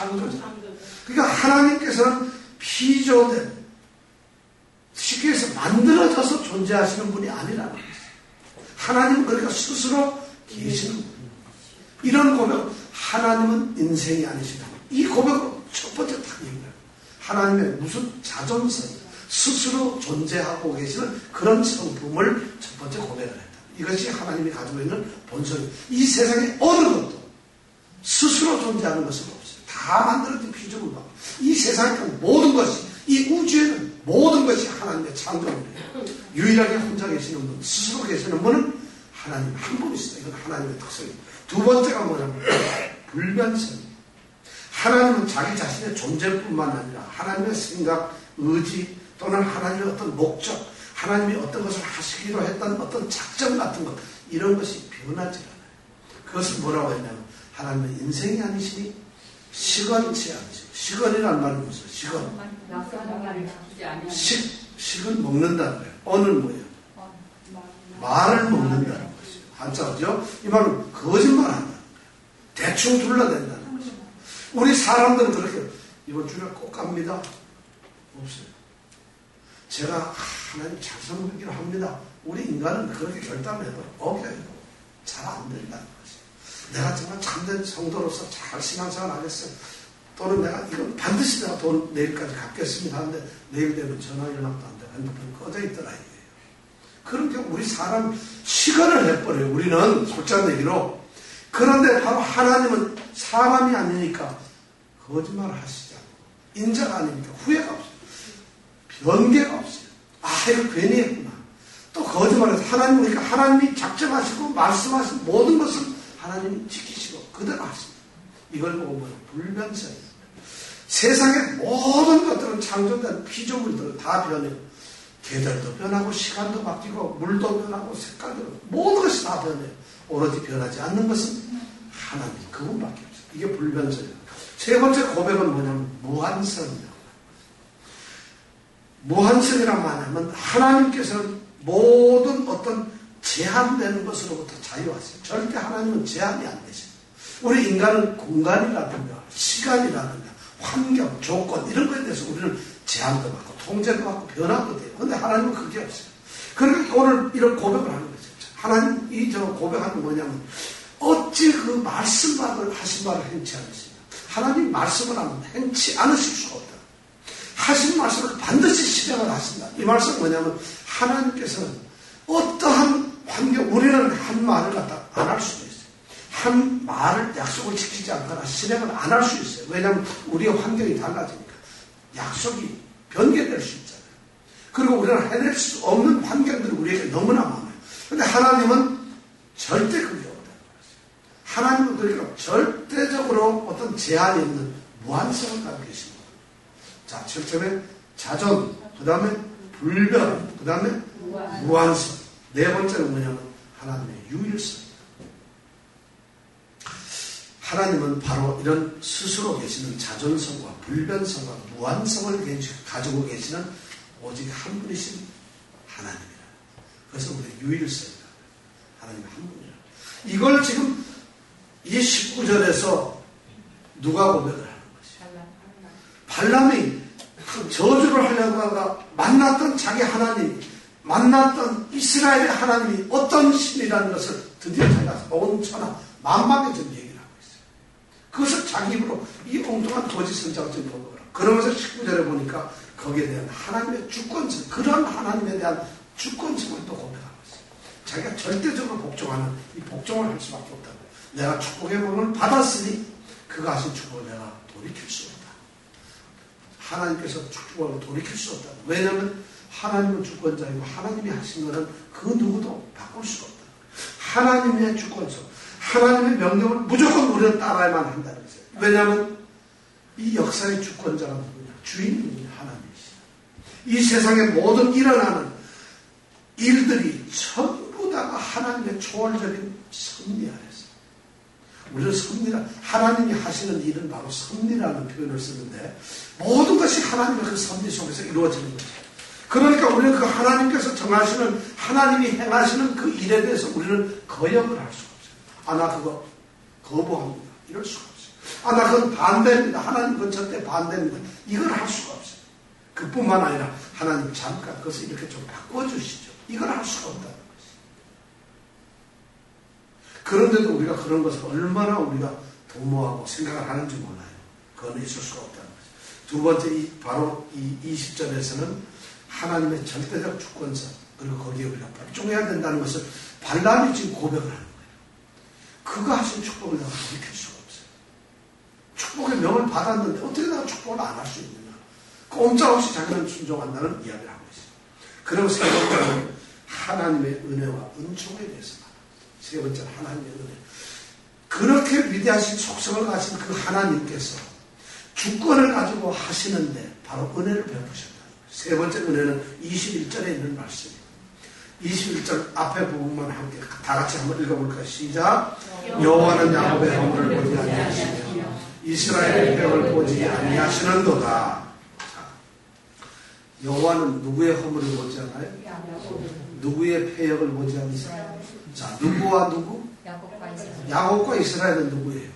창조자. 그러니까 하나님께서는 피조된, 쉽게 해서 만들어져서 존재하시는 분이 아니라는 거죠. 하나님은 그러니까 스스로 계시는 분입니다. 이런 고백, 하나님은 인생이 아니시다. 이 고백으로 첫 번째 답입니다. 하나님의 무슨 자존성, 스스로 존재하고 계시는 그런 성품을 첫 번째 고백을 했다. 이것이 하나님이 가지고 있는 본성입니다. 이 세상에 어느 것도 스스로 존재하는 것은 없어요. 다 만들어진 피조물 받고 이 세상에 모든 것이, 이 우주에는 모든 것이 하나님의 창조물이에요. 유일하게 혼자 계시는 분, 스스로 계시는 분은 하나님 한 분이시다. 이건 하나님의 특성입니다. 두 번째가 뭐냐면 불변성입니다. 하나님은 자기 자신의 존재뿐만 아니라 하나님의 생각, 의지 또는 하나님의 어떤 목적, 하나님이 어떤 것을 하시기로 했던 어떤 작전 같은 것, 이런 것이 변하지 않아요. 그것을 뭐라고 했냐면 하나님은 인생이 아니시니 시건치 않으시고, 시건이란 말은 무슨 시건? 식은 먹는다는 거예요. 언은 뭐예요? 말을 먹는다는 것이에요. 한자죠? 이 말은 거짓말한다는 거예요. 대충 둘러댄다는 것이에요. 우리 사람들은 그렇게 이번 주에 꼭 갑니다. 없어요. 제가 하나님 잘 섬기기로 합니다. 우리 인간은 그렇게 결단을 해도 어겨요. 잘 안 된다는 것이에요. 내가 정말 참된 성도로서 잘 신앙생활 하겠어요. 또는 내가 이건 반드시 내가 돈 내일까지 갚겠습니다 하는데 내일 되면 전화 연락도 안 되고 핸드폰이 꺼져 있더라 이거예요. 그렇게 우리 사람 시간을 해버려요. 우리는 솔직한 얘기로. 그런데 바로 하나님은 사람이 아니니까 거짓말을 하시지 않고 인자가 아니니까 후회가 없어요. 변개가 없어요. 아 이거 괜히 했구나. 또 거짓말해서 하나님 보니까 하나님이 작정하시고 말씀하신 모든 것을 하나님이 지키시고 그대로 하십니다. 이걸 보고 뭐예요? 불변성이에요. 세상의 모든 것들은 창조된 피조물들은 다 변해요. 계절도 변하고 시간도 바뀌고 물도 변하고 색깔도 모든 것이 다 변해요. 오로지 변하지 않는 것은 하나님 그분밖에 없어요. 이게 불변성이에요. 세 번째 고백은 뭐냐면 무한성입니다. 무한성이란 말하면 하나님께서는 모든 어떤 제한되는 것으로부터 자유하세요. 절대 하나님은 제한이 안 되십니다. 우리 인간은 공간이라든가 시간이라든가 환경, 조건 이런 거에 대해서 우리는 제한도 받고 통제도 받고 변화도 돼요. 그런데 하나님은 그게 없어요. 그러니까 오늘 이런 고백을 하는 거죠. 하나님 이 저 고백하는 뭐냐면 어찌 그 말씀을 하신 바를 행치 않으시냐. 하나님 말씀을 하면 행치 않으실 수가 없다. 하신 말씀을 반드시 실행을 하신다. 이 말씀은 뭐냐면 하나님께서는 어떠한 환경, 우리는 한 말을 갖다 안 할 수도 있어요. 한 말을 약속을 지키지 않거나 실행을 안 할 수 있어요. 왜냐하면 우리의 환경이 달라지니까. 약속이 변개될 수 있잖아요. 그리고 우리는 해낼 수 없는 환경들이 우리에게 너무나 많아요. 그런데 하나님은 절대 그게 없다는 거예요. 하나님은 그러니까 절대적으로 어떤 제한이 있는 무한성을 가지고 계십니다. 자, 첫째는 자존, 그 다음에 불변, 그 다음에 무한성. 네 번째는 뭐냐면 하나님의 유일성. 하나님은 바로 이런 스스로 계시는 자존성과 불변성과 무한성을 가지고 계시는 오직 한 분이신 하나님이라. 그래서 우리 유일성이라. 하나님 한 분이라. 이걸 지금 이 19절에서 누가 고백을 하는 것이에요? 발람이 저주를 하려고 하다가 만났던 자기 하나님, 만났던 이스라엘의 하나님이 어떤 신이라는 것을 드디어 자기가 온 천하 만방에 좀 얘기를 하고 있어요. 그것을 자기 입으로 이 엉뚱한 거짓 선자가 좀 고백을 하고, 그러면서 19절에 보니까 거기에 대한 하나님의 주권성, 그런 하나님에 대한 주권성을 또 고백하고 있어요. 자기가 절대적으로 복종하는 이 복종을 할 수밖에 없다고. 내가 축복의 복을 받았으니 그가 하신 축복을 내가 돌이킬 수 없다. 하나님께서 축복을 돌이킬 수 없다. 왜냐하면 하나님은 주권자이고 하나님이 하신 것은 그 누구도 바꿀 수가 없다. 하나님의 주권성, 하나님의 명령을 무조건 우리는 따라야만 한다는 거죠. 왜냐하면 이 역사의 주권자가 누구냐? 주인이 하나님이시다. 이 세상에 모든 일어나는 일들이 전부 다가 하나님의 초월적인 섭리 아래서. 우리는 섭리라, 하나님이 하시는 일은 바로 섭리라는 표현을 쓰는데 모든 것이 하나님의 그 섭리 속에서 이루어지는 거죠. 그러니까 우리는 그 하나님께서 정하시는, 하나님이 행하시는 그 일에 대해서 우리는 거역을 할 수가 없어요. 아, 나 그거 거부합니다. 이럴 수가 없어요. 나 그건 반대입니다. 하나님 그건 절대 반대입니다. 이걸 할 수가 없어요. 그뿐만 아니라 하나님 잠깐 그것을 이렇게 좀 바꿔주시죠. 이걸 할 수가 없다는 것이죠. 그런데도 우리가 그런 것을 얼마나 우리가 도모하고 생각을 하는지 몰라요. 그건 있을 수가 없다는 거죠. 두 번째, 바로 이 20절에서는 하나님의 절대적 주권성, 그리고 거기에 우리가 복종해야 된다는 것을 발람이 지금 고백을 하는 거예요. 그가 하신 축복을 내가 돌이킬 수가 없어요. 축복의 명을 받았는데 어떻게 내가 축복을 안 할 수 있느냐. 꼼짝없이 자기는 순종한다는 이야기를 하고 있어요. 그리고 세 번째는 하나님의 은혜와 은총에 대해서 말합니다. 세 번째는 하나님의 은혜. 그렇게 위대하신 속성을 가진 그 하나님께서 주권을 가지고 하시는데 바로 은혜를 베푸셨다는 거예요. 세 번째 은혜는 21절에 있는 말씀입니다. 21절 앞에 부분만 함께 다 같이 한번 읽어볼까요? 시작. 여호와는 야곱의 허물을 보지 아니하시며 이스라엘의 폐역을 보지 아니하시는도다. 여호와는 누구의 허물을 보지 않아요? 누구의 폐역을 보지 않으세요? 자, 누구와 누구? 야곱과 이스라엘은 누구예요?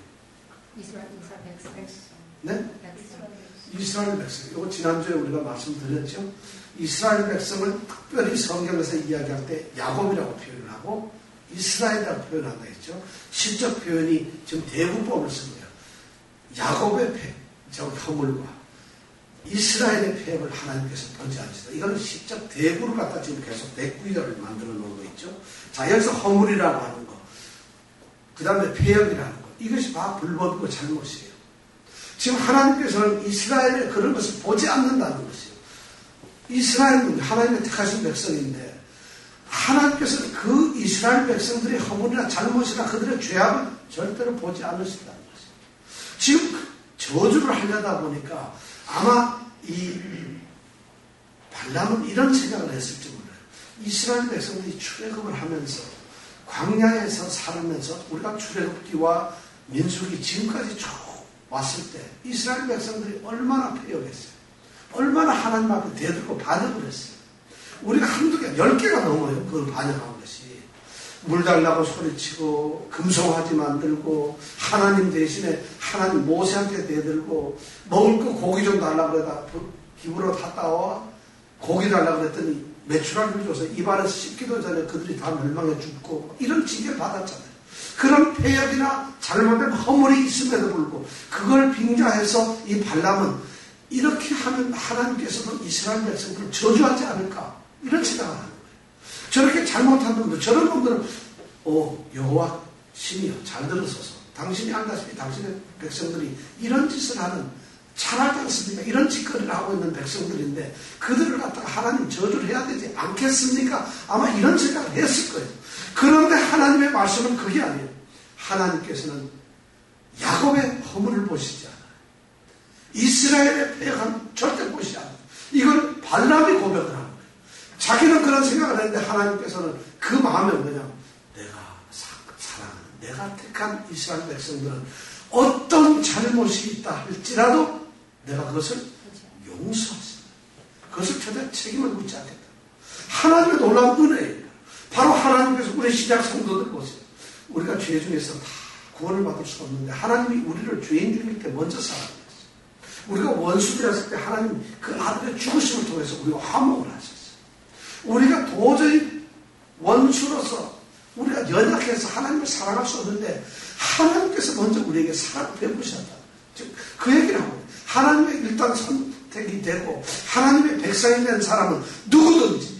네? 이스라엘 백성. 이거 지난주에 우리가 말씀드렸죠? 이스라엘 백성을 특별히 성경에서 이야기할 때 야곱이라고 표현을 하고 이스라엘이라고 표현한다 했죠. 실적 표현이 지금 대구법을 쓴 거예요. 야곱의 허물과 이스라엘의 폐역을 하나님께서 보지 않으시다. 이거는 실적 대구를 갖다 지금 계속 대구열을 만들어 놓은 거 있죠. 자, 여기서 허물이라고 하는 거, 그 다음에 폐역이라는 거, 이것이 다 불법이고 잘못이에요. 지금 하나님께서는 이스라엘의 그런 것을 보지 않는다는 것이에요. 이스라엘은 하나님의 택하신 백성인데 하나님께서는 그 이스라엘 백성들의 허물이나 잘못이나 그들의 죄악을 절대로 보지 않으신다는 것이에요. 지금 저주를 하려다 보니까 아마 이 발람은 이런 생각을 했을지 몰라요. 이스라엘 백성들이 출애굽을 하면서 광야에서 살면서 우리가 출애굽기와 민수기 지금까지 쭉 왔을 때 이스라엘 백성들이 얼마나 폐역했어요. 얼마나 하나님 앞에 대들고 반역을 했어요. 우리가 한두 개, 10개가 넘어요. 그걸 반역한 것이. 물 달라고 소리치고 금송아지 만들고 하나님 대신에 하나님 모세한테 대들고 먹을 거 고기 좀 달라고 그러다 기부로 탔다 와 고기 달라고 그랬더니 메추라기를 줘서 입안에서 씹기도 전에 그들이 다 멸망해 죽고 이런 징계를 받았잖아요. 그런 폐역이나 잘못된 허물이 있음에도 불구하고 그걸 빙자해서 이 발람은 이렇게 하면 하나님께서는 이스라엘 백성들을 저주하지 않을까 이런 생각을 하는 거예요. 저렇게 잘못한 놈들, 저런 놈들은 여호와 신이여 잘 들으소서. 당신이 알다시피 당신의 백성들이 이런 짓을 하는 잘하지 않습니까? 이런 짓거리를 하고 있는 백성들인데 그들을 갖다가 하나님 저주를 해야 되지 않겠습니까? 아마 이런 생각을 했을 거예요. 그런데 하나님의 말씀은 그게 아니에요. 하나님께서는 야곱의 허물을 보시지 않아요. 이스라엘의 폐역은 절대 보시지 않아요. 이걸 발람이 고백을 하는 거예요. 자기는 그런 생각을 했는데 하나님께서는 그 마음에 뭐냐, 내가 사랑하는 내가 택한 이스라엘 백성들은 어떤 잘못이 있다 할지라도 내가 그것을 용서하신다. 그것을 절대 책임을 묻지 않겠다. 하나님의 놀라운 은혜예요. 바로 하나님께서 우리 신약 성도들 보세요. 우리가 죄 중에서 다 구원을 받을 수가 없는데 하나님이 우리를 죄인 중일 때 먼저 사랑했어요. 우리가 원수되었을 때 하나님 그 아들의 죽으심을 통해서 우리와 화목을 하셨어요. 우리가 도저히 원수로서 우리가 연약해서 하나님을 사랑할 수 없는데 하나님께서 먼저 우리에게 사랑을 베푸셨다. 즉 그 얘기를 하고 하나님의 일단 선택이 되고 하나님의 백성이 된 사람은 누구든지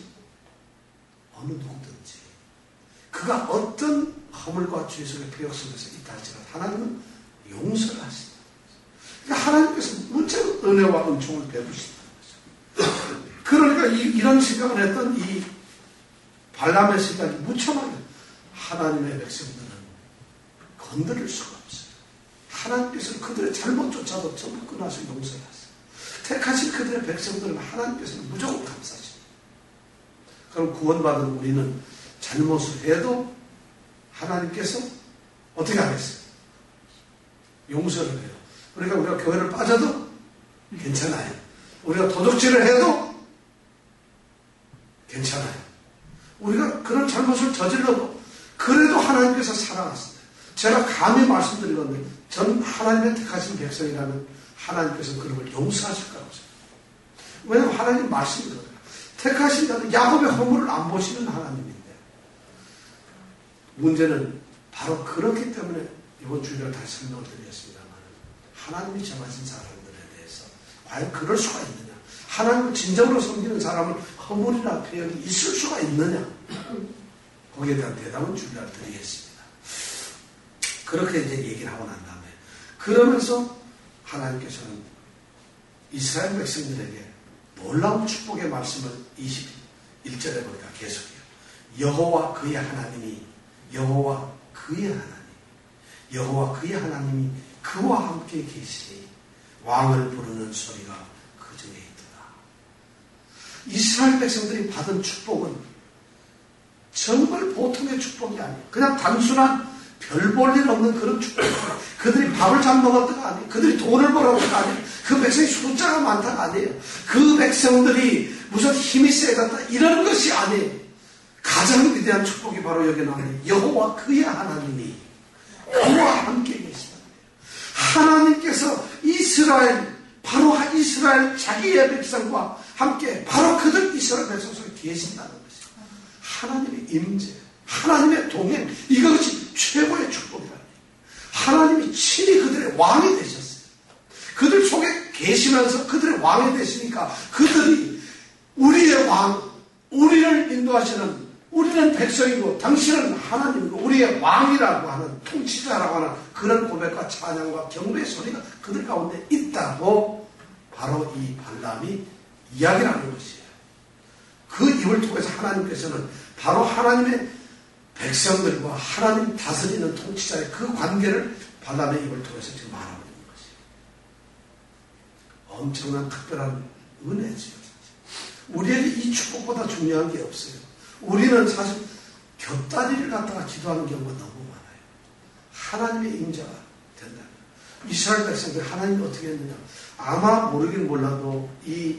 어느 누구든지 그가 어떤 허물과 죄 속의 폐역 속에서 있다 할지라도 하나님은 용서를 하신다. 그러니까 하나님께서 문제로 은혜와 은총을 베푸신다는 거죠. 그러니까 이런 생각을 했던 이 발람의 생각이 무참하게 하나님의 백성들은 건드릴 수가 없어요. 하나님께서는 그들의 잘못조차도 전부 끊어서 용서하세요. 택하신 그들의 백성들은 하나님께서는 무조건 감사하십니다. 그럼 구원받은 우리는 잘못을 해도 하나님께서 어떻게 하겠어요? 용서를 해요. 그러니까 우리가 교회를 빠져도 괜찮아요. 우리가 도둑질을 해도 괜찮아요. 우리가 그런 잘못을 저질러도 그래도 하나님께서 사랑하십니다. 제가 감히 말씀드리건데 전 하나님의 택하신 백성이라면 하나님께서 그를 용서하실 거라고 생각합니다. 왜냐하면 하나님 말씀이거든요. 택하신 자는 야곱의 허물을 안 보시는 하나님인데, 문제는 바로 그렇기 때문에 이번 주일에 다시 설명을 드리겠습니다만, 하나님이 정하신 사람들에 대해서 과연 그럴 수가 있느냐, 하나님을 진정으로 섬기는 사람은 허물이나 폐역이 있을 수가 있느냐, 거기에 대한 대답은 주일날 드리겠습니다. 그렇게 이제 얘기를 하고 난 다음에, 그러면서 하나님께서는 이스라엘 백성들에게 놀라운 축복의 말씀을 21절에 보니까 계속해요. 여호와 그의 하나님이, 여호와 그의 하나님, 여호와 그의 하나님이 그와 함께 계시니 왕을 부르는 소리가 그 중에 있더라. 이스라엘 백성들이 받은 축복은 정말 보통의 축복이 아니에요. 그냥 단순한 별 볼 일 없는 그런 축복. 그들이 밥을 잘 먹었다가 아니에요. 그들이 돈을 벌었다가 아니에요. 그 백성이 숫자가 많다가 아니에요. 그 백성들이 무슨 힘이 세졌다 이런 것이 아니에요. 가장 위대한 축복이 바로 여기 나와요. 여호와 그의 하나님이 그와 함께 계시다. 하나님께서 이스라엘, 바로 이스라엘 자기의 백성과 함께 바로 그들 이스라엘 백성 속에 계신다는 것이죠. 하나님의 임재, 하나님의 동행, 이것이 최고의 축복이라는 거예요. 하나님이 친히 그들의 왕이 되셨어요. 그들 속에 계시면서 그들의 왕이 되시니까 그들이 우리의 왕, 우리를 인도하시는, 우리는 백성이고 당신은 하나님이고 우리의 왕이라고 하는, 통치자라고 하는 그런 고백과 찬양과 경배의 소리가 그들 가운데 있다고 바로 이 발람이 이야기를 하는 것이에요. 그 입을 통해서 하나님께서는 바로 하나님의 백성들과 하나님 다스리는 통치자의 그 관계를 발람의 입을 통해서 지금 말하고 있는 것이에요. 엄청난 특별한 은혜지요. 우리에게 이 축복보다 중요한 게 없어요. 우리는 사실 곁다리를 갖다가 기도하는 경우가 너무 많아요. 하나님의 임재가 된다. 이스라엘 백성들 하나님이 어떻게 했느냐. 아마 모르긴 몰라도 이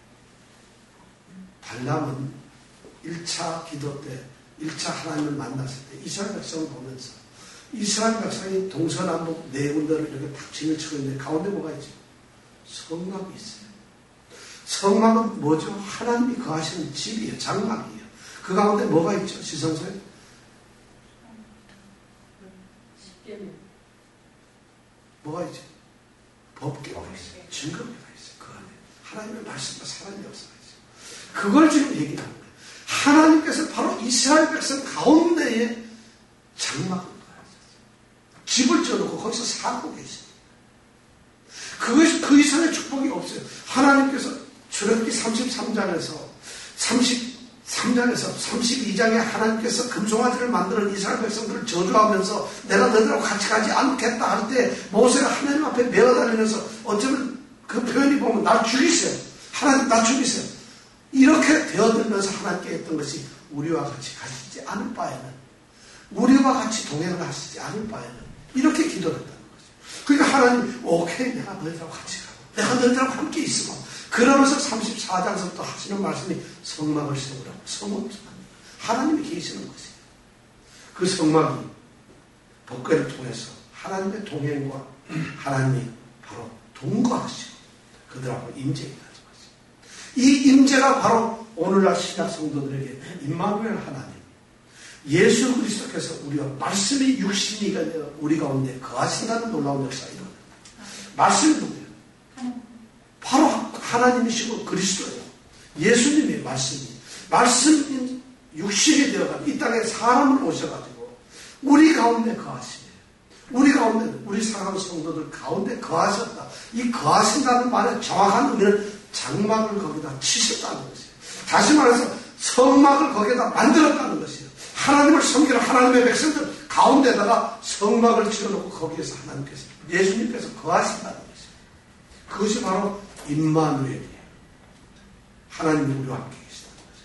발람은 1차 기도 때, 1차 하나님을 만났을 때 이스라엘 백성을 보면서, 이스라엘 백성이 동서남북 네 군데를 이렇게 탁 진을 치고 있는데 가운데 뭐가 있죠? 성막이 있어요. 성막은 뭐죠? 하나님이 거하시는 집이에요. 장막이에요. 그 가운데 뭐가 있죠? 지성소에? 뭐가 있죠? 법궤가 있어요. 증거궤가 있어요. 그 안에 하나님의 말씀과 사랑의 역사가 있어요. 그걸 지금 얘기하는 거예요. 하나님께서 바로 이스라엘 백성 가운데에 장막을 거하셨어요. 집을 지어놓고 거기서 살고 계세요. 그것이 그 이상의 축복이 없어요. 하나님께서 출애굽기 33장에서 32장에 하나님께서 금송아지를 만드는 이스라엘 백성들을 저주하면서 내가 너희들하고 같이 가지 않겠다 할 때 모세가 하나님 앞에 매어달리면서 어쩌면 그 표현이 보면 나 죽이세요. 하나님 나 죽이세요. 이렇게 되어들면서 하나님께 했던 것이 우리와 같이 가시지 않을 바에는, 우리와 같이 동행을 하시지 않을 바에는 이렇게 기도를 했다는 거죠. 그러니까 하나님 오케이 내가 너희들하고 같이 가고 내가 너희들하고 함께 있으면, 그러면서 34장서부터 하시는 말씀이 성막을 세우라고. 성은 하나님이 계시는 것이에요. 그 성막이 법궤를 통해서 하나님의 동행과 하나님이 바로 동거하시고 그들하고 임재가 가지고 있어요. 이 임재가 바로 오늘날 신약 성도들에게 임마누엘 하나님, 예수 그리스도께서 우리와 말씀이 육신이 되어 우리 가운데 거하신다는 놀라운 역사가 일어납니다. 말씀이 누구예요? 바로 하나님이시고 그리스도예요. 예수님의 말씀이 육신이 되어가 이 땅에 사람을 오셔가지고 우리 가운데 거하시네요. 우리 가운데, 우리 사랑하는 성도들 가운데 거하셨다. 이 거하신다는 말의 정확한 의미는 장막을 거기다 치셨다는 것이에요. 다시 말해서 성막을 거기다 만들었다는 것이에요. 하나님을 섬기는 하나님의 백성들 가운데다가 성막을 치워놓고 거기에서 하나님께서, 예수님께서 거하신다는 것이에요. 그것이 바로 임마누엘이에요. 하나님이 우리와 함께 계시다는 거죠.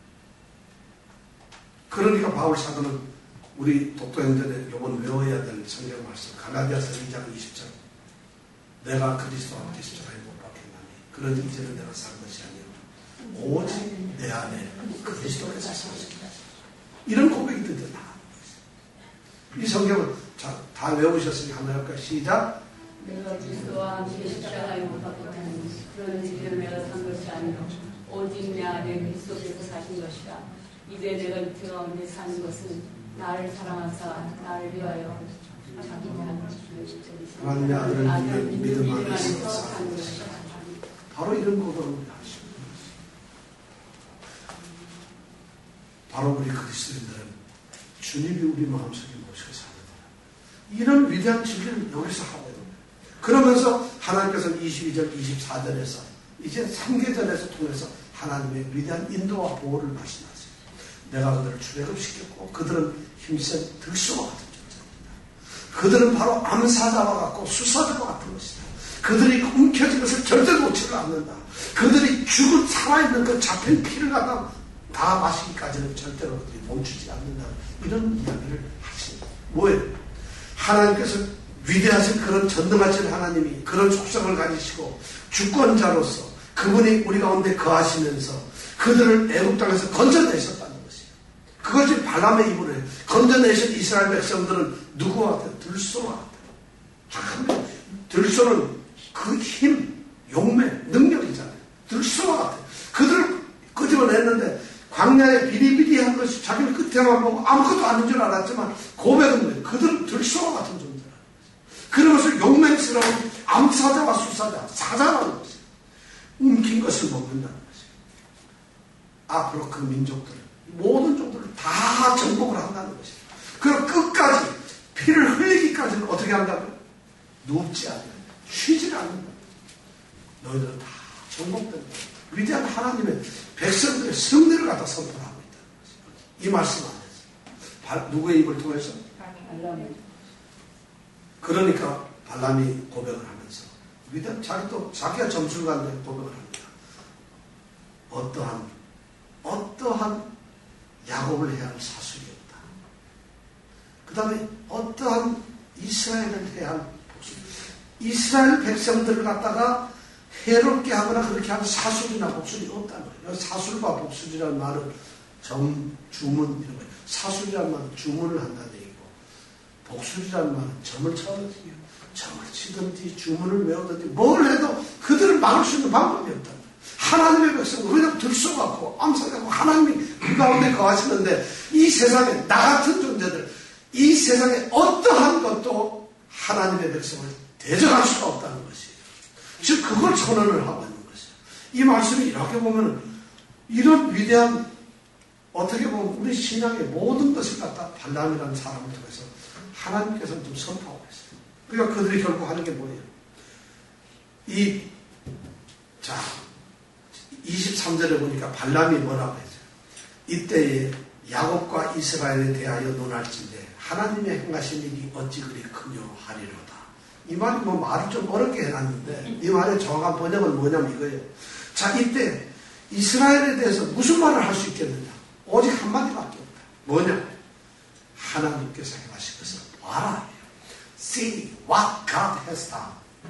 그러니까 바울 사도는 우리 독도행전에 이번 외워야 될 성경 말씀, 갈라디아서 2장 20절, 내가 그리스도와 함께 십자가에 못 박혔나니 그러니 이제는 내가 사는 것이 아니요 오직 내 안에 그리스도께서 사시다. 이런 고백이 드디어 나옵니다. 이 성경은 자 다 외우셨으니 한번 할까요? 시작. 내가 그리스도와 함께 십자가에 못 박혔다니 그런 일을 내가 산 것이 아니라 오직 내 안에 그리스도께서 사신 것이라. 이제 내가 이 가운데 사는 것은 나를 사랑하사 나를 위하여 자기 하나님의 아들을 믿음 안에서 사는 것이라. 바로 이런 고백을 하시는 거예요. 바로 우리 그리스도인들은 주님이 우리 마음속에 모시고 사는 거예요. 이런 위대한 진리를 여기서 하고 있는 거예요. 그러면서 하나님께서는 22절, 24절에서 이제 3계절에서 통해서 하나님의 위대한 인도와 보호를 말씀하세요. 내가 그들을 출애굽시켰고 그들은 힘센 들소와 같은 존재입니다. 그들은 바로 암사자와 같고 수사자와 같은 것이다. 그들이 움켜진 것을 절대 놓지를 않는다. 그들이 죽은 살아있는 그 잡힌 피를 갖다 다 마시기까지는 절대로 그들이 멈추지 않는다. 이런 이야기를 하십니다. 뭐예요? 하나님께서 위대하신 그런 전능하신 하나님이 그런 속성을 가지시고 주권자로서 그분이 우리 가운데 거하시면서 그들을 애국 땅에서 건져내셨다는 것이에요. 그것이 발람의 입으로 해요. 건져내신 이스라엘 백성들은 누구와 같아요? 들소와 같아요. 들소는 그 힘, 용매, 능력이잖아요. 들소와 같아요. 그들을 끄집어냈는데 광야에 비리비리한 것이 자기는 끝에만 보고 아무것도 아닌 줄 알았지만 고백은 거예요. 그들은 들소와 같은 존재라는 거예요. 그러면서 용맹스러운 암사자와 수사자, 사자라는 것이에요. 움킨 것을 먹는다는 것이에요. 앞으로 그 민족들, 모든 종들을 다 정복을 한다는 것이에요. 그리고 끝까지 피를 흘리기까지는 어떻게 한다고요? 눕지 않는다. 쉬지를 않는다. 너희들은 다 정복된다. 위대한 하나님의 백성들의 승리를 갖다 선포하고 있다는 것이에요. 이 말씀 안에서 누구의 입을 통해서? 그러니까 발람이 고백을 하면서 위대한 자기가 점수를 갖는 고백을 합니다. 어떠한 야곱을 해야 할 사술이 없다. 그 다음에 어떠한 이스라엘을 해야 할 복수. 이스라엘 백성들을 갖다가 해롭게 하거나 그렇게 하는 사술이나 복술이 없다는 거예요. 사술과 복술이라는 말은 주문 이런 거예요. 사술이라는 말은 주문을 한다는 얘기고 복술이라는 말은 점을 쳐든지 점을 치든지 주문을 외우든지 뭘 해도 그들을 막을 수 있는 방법이 없다는 거예요. 하나님의 백성은 왜냐하면 들쏘갖고 암살하고 하나님이 그 가운데 거하시는데 이 세상에 나 같은 존재들 이 세상에 어떠한 것도 하나님의 백성을 대적할 수가 없다는 것이에요. 즉 그걸 선언을 하고 있는 것이에요. 이 말씀이 이렇게 보면 이런 위대한 어떻게 보면 우리 신앙의 모든 것을 갖다 발람이라는 사람을 통해서 하나님께서는 좀 선포하고 있어요. 그러니까 그들이 결국 하는 게 뭐예요? 23절에 보니까 발람이 뭐라고 했어요? 이때에 야곱과 이스라엘에 대하여 논할진대 하나님의 행하신 일이 어찌 그리 크며 하리로다. 이 말이 말을 좀 어렵게 해놨는데 이 말의 정확한 번역은 뭐냐면 이거예요. 자, 이때 이스라엘에 대해서 무슨 말을 할 수 있겠느냐? 오직 한마디밖에 없다. 뭐냐? 하나님께서 행하신 것을 봐라. See what God has done.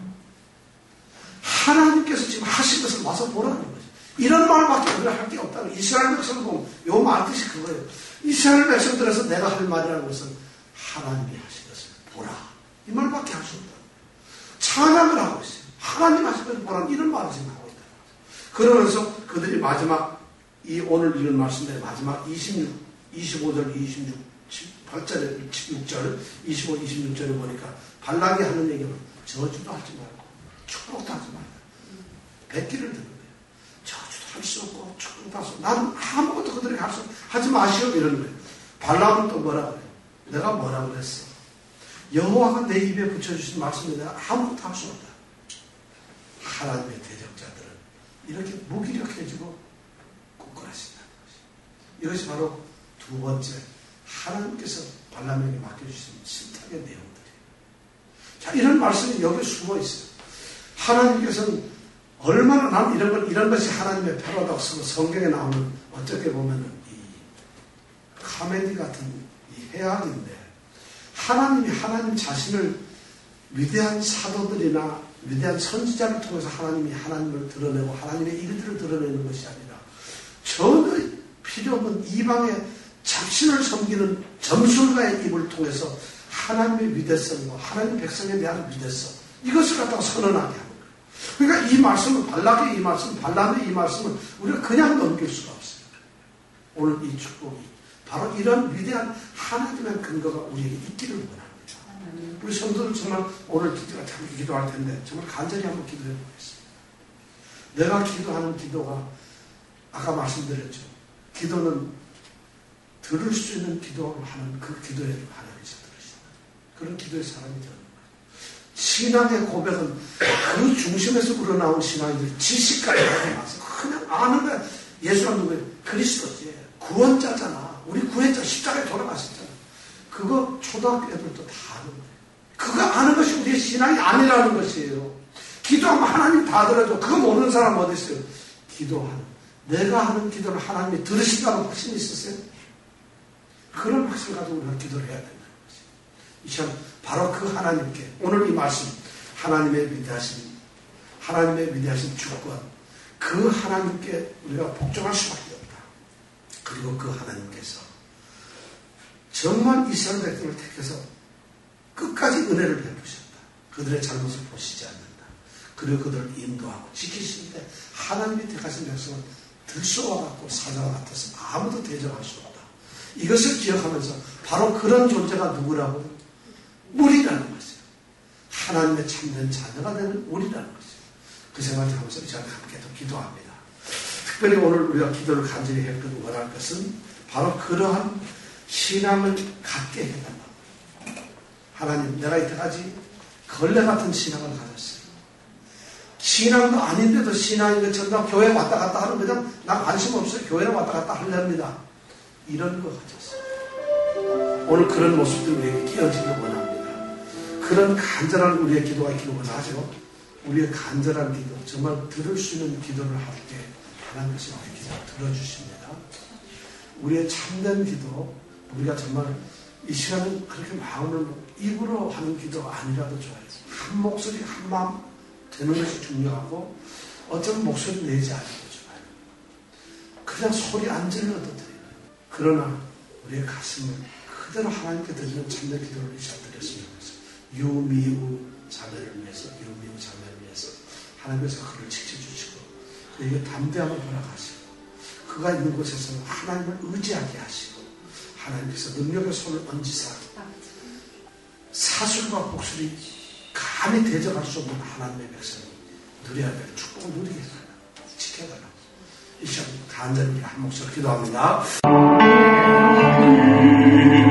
하나님께서 지금 하신 것을 와서 보라는 거죠. 이런 말밖에 우리가 할 게 없다는 거예요. 이스라엘 백성을 보면 요 말 뜻이 그거예요. 이스라엘 백성들에서 내가 할 말이라는 것은 하나님이 하신 것을 보라. 이 말밖에 할 수 없다. 찬양을 하고 있어요. 하나님 하신 것을 보라는 이런 말을 지금 하고 있다. 그러면서 그들이 마지막 이 오늘 읽은 말씀의 마지막 25절, 8절에 6절, 25, 26절에 보니까 발락이 하는 얘기는 저주도 하지 말고 축복도 하지 말고 뱉기를 듣는 거예요. 저주도 할 수 없고 축복도 할 수 없고 나는 아무것도 그들에게 하지 마시오 이러는 거예요. 발락은 또 뭐라 그래요? 내가 뭐라 그랬어? 여호와가 내 입에 붙여주신 말씀에 내가 아무것도 할 수 없다. 하나님의 대적자들은 이렇게 무기력해지고 굳건하신다는 것이에요. 이것이 바로 두 번째 하나님께서 발람에게 맡겨주신 신탁의 내용들이에요. 자, 이런 말씀이 여기 숨어 있어요. 하나님께서는 얼마나 난 이런 것이 하나님의 패러독스로 성경에 나오는 어떻게 보면은 이 카메디 같은 이 해악인데 하나님 자신을 위대한 사도들이나 위대한 선지자를 통해서 하나님이 하나님을 드러내고 하나님의 일들을 드러내는 것이 아니라 전혀 필요 없는 이방의 잡신을 섬기는 점술가의 입을 통해서 하나님의 위대성과 하나님 백성에 대한 위대성, 이것을 갖다가 선언하게 하는 거예요. 그러니까 이 말씀은 발락의 이 말씀, 발람의 이 말씀은 우리가 그냥 넘길 수가 없어요. 오늘 이 축복이 바로 이런 위대한 하나님의 근거가 우리에게 있기를 원합니다. 우리 성도들 정말 오늘 기도가 참 기도할 텐데 정말 간절히 한번 기도해 보겠습니다. 내가 기도하는 기도가 아까 말씀드렸죠. 기도는 들을 수 있는 기도를 하는 그 기도에 하나님께서 들으신다. 그런 기도의 사람이 되는 거예요. 신앙의 고백은 그 중심에서 우러나온 신앙이들 지식까지 하지 마세요. 그냥 아는 거야. 예수는 누구예요? 그리스도지. 구원자잖아. 우리 구원자 십자가에 돌아가셨잖아. 그거 초등학교 애들도 다 아는 거예요. 그거 아는 것이 우리의 신앙이 아니라는 것이에요. 기도하면 하나님 다 들어줘. 그거 모르는 사람 어디 있어요? 기도하는. 내가 하는 기도를 하나님이 들으신다는 확신이 있으세요? 그런 확신을 가지고 우리가 기도를 해야 된다는 것이에요. 이 시간 바로 그 하나님께 오늘 이 말씀 하나님의 위대하신 주권, 그 하나님께 우리가 복종할 수밖에 없다. 그리고 그 하나님께서 정말 이스라엘 백성을 택해서 끝까지 은혜를 베푸셨다. 그들의 잘못을 보시지 않는다. 그리고 그들을 인도하고 지키시는데 하나님이 택하신 백성은 들소와 같고 사자와 같아서 아무도 대적할 수 없다. 이것을 기억하면서 바로 그런 존재가 누구라고? 우리라는 것이에요. 하나님의 참된 자녀가 되는 우리라는 것이에요. 그 생각을 하면서 이 시간에 함께 더 기도합니다. 특별히 오늘 우리가 기도를 간절히 했고 원할 것은 바로 그러한 신앙을 갖게 해달라고. 하나님, 내가 이때까지 걸레 같은 신앙을 가졌어요. 신앙도 아닌데도 신앙인 것처럼 교회 왔다 갔다 하는 그냥 나 관심 없어요. 교회를 왔다 갔다 하렵니다. 이런 거 가졌어요. 오늘 그런 모습들 우리에게 끼어지길 원합니다. 그런 간절한 우리의 기도가 있기를 원하죠. 우리의 간절한 기도, 정말 들을 수 있는 기도를 할 때 하나님께서 우리의 기도를 들어주십니다. 우리의 참된 기도, 우리가 정말 이 시간은 그렇게 마음을 입으로 하는 기도가 아니라도 좋아요. 한 목소리 한 마음 되는 것이 중요하고 어쩌면 목소리 내지 않아도 좋아요. 그냥 소리 안 질러도 돼요. 그러나 우리의 가슴을 그대로 하나님께 드리는 참된 기도를 이 시간 드렸으면 좋겠어요. 유미우 자매를 위해서, 유미우 자매를 위해서 하나님께서 그를 지켜주시고 그에게 담대함을 허락하시고 그가 있는 곳에서 하나님을 의지하게 하시고 하나님께서 능력의 손을 얹으사 사술과 복술이 감히 대적할 수 없는 하나님의 백성을 누려야 될 축복을 누리게 해달라고, 지켜달라고 이 시간 간절히 한 목소리 기도합니다.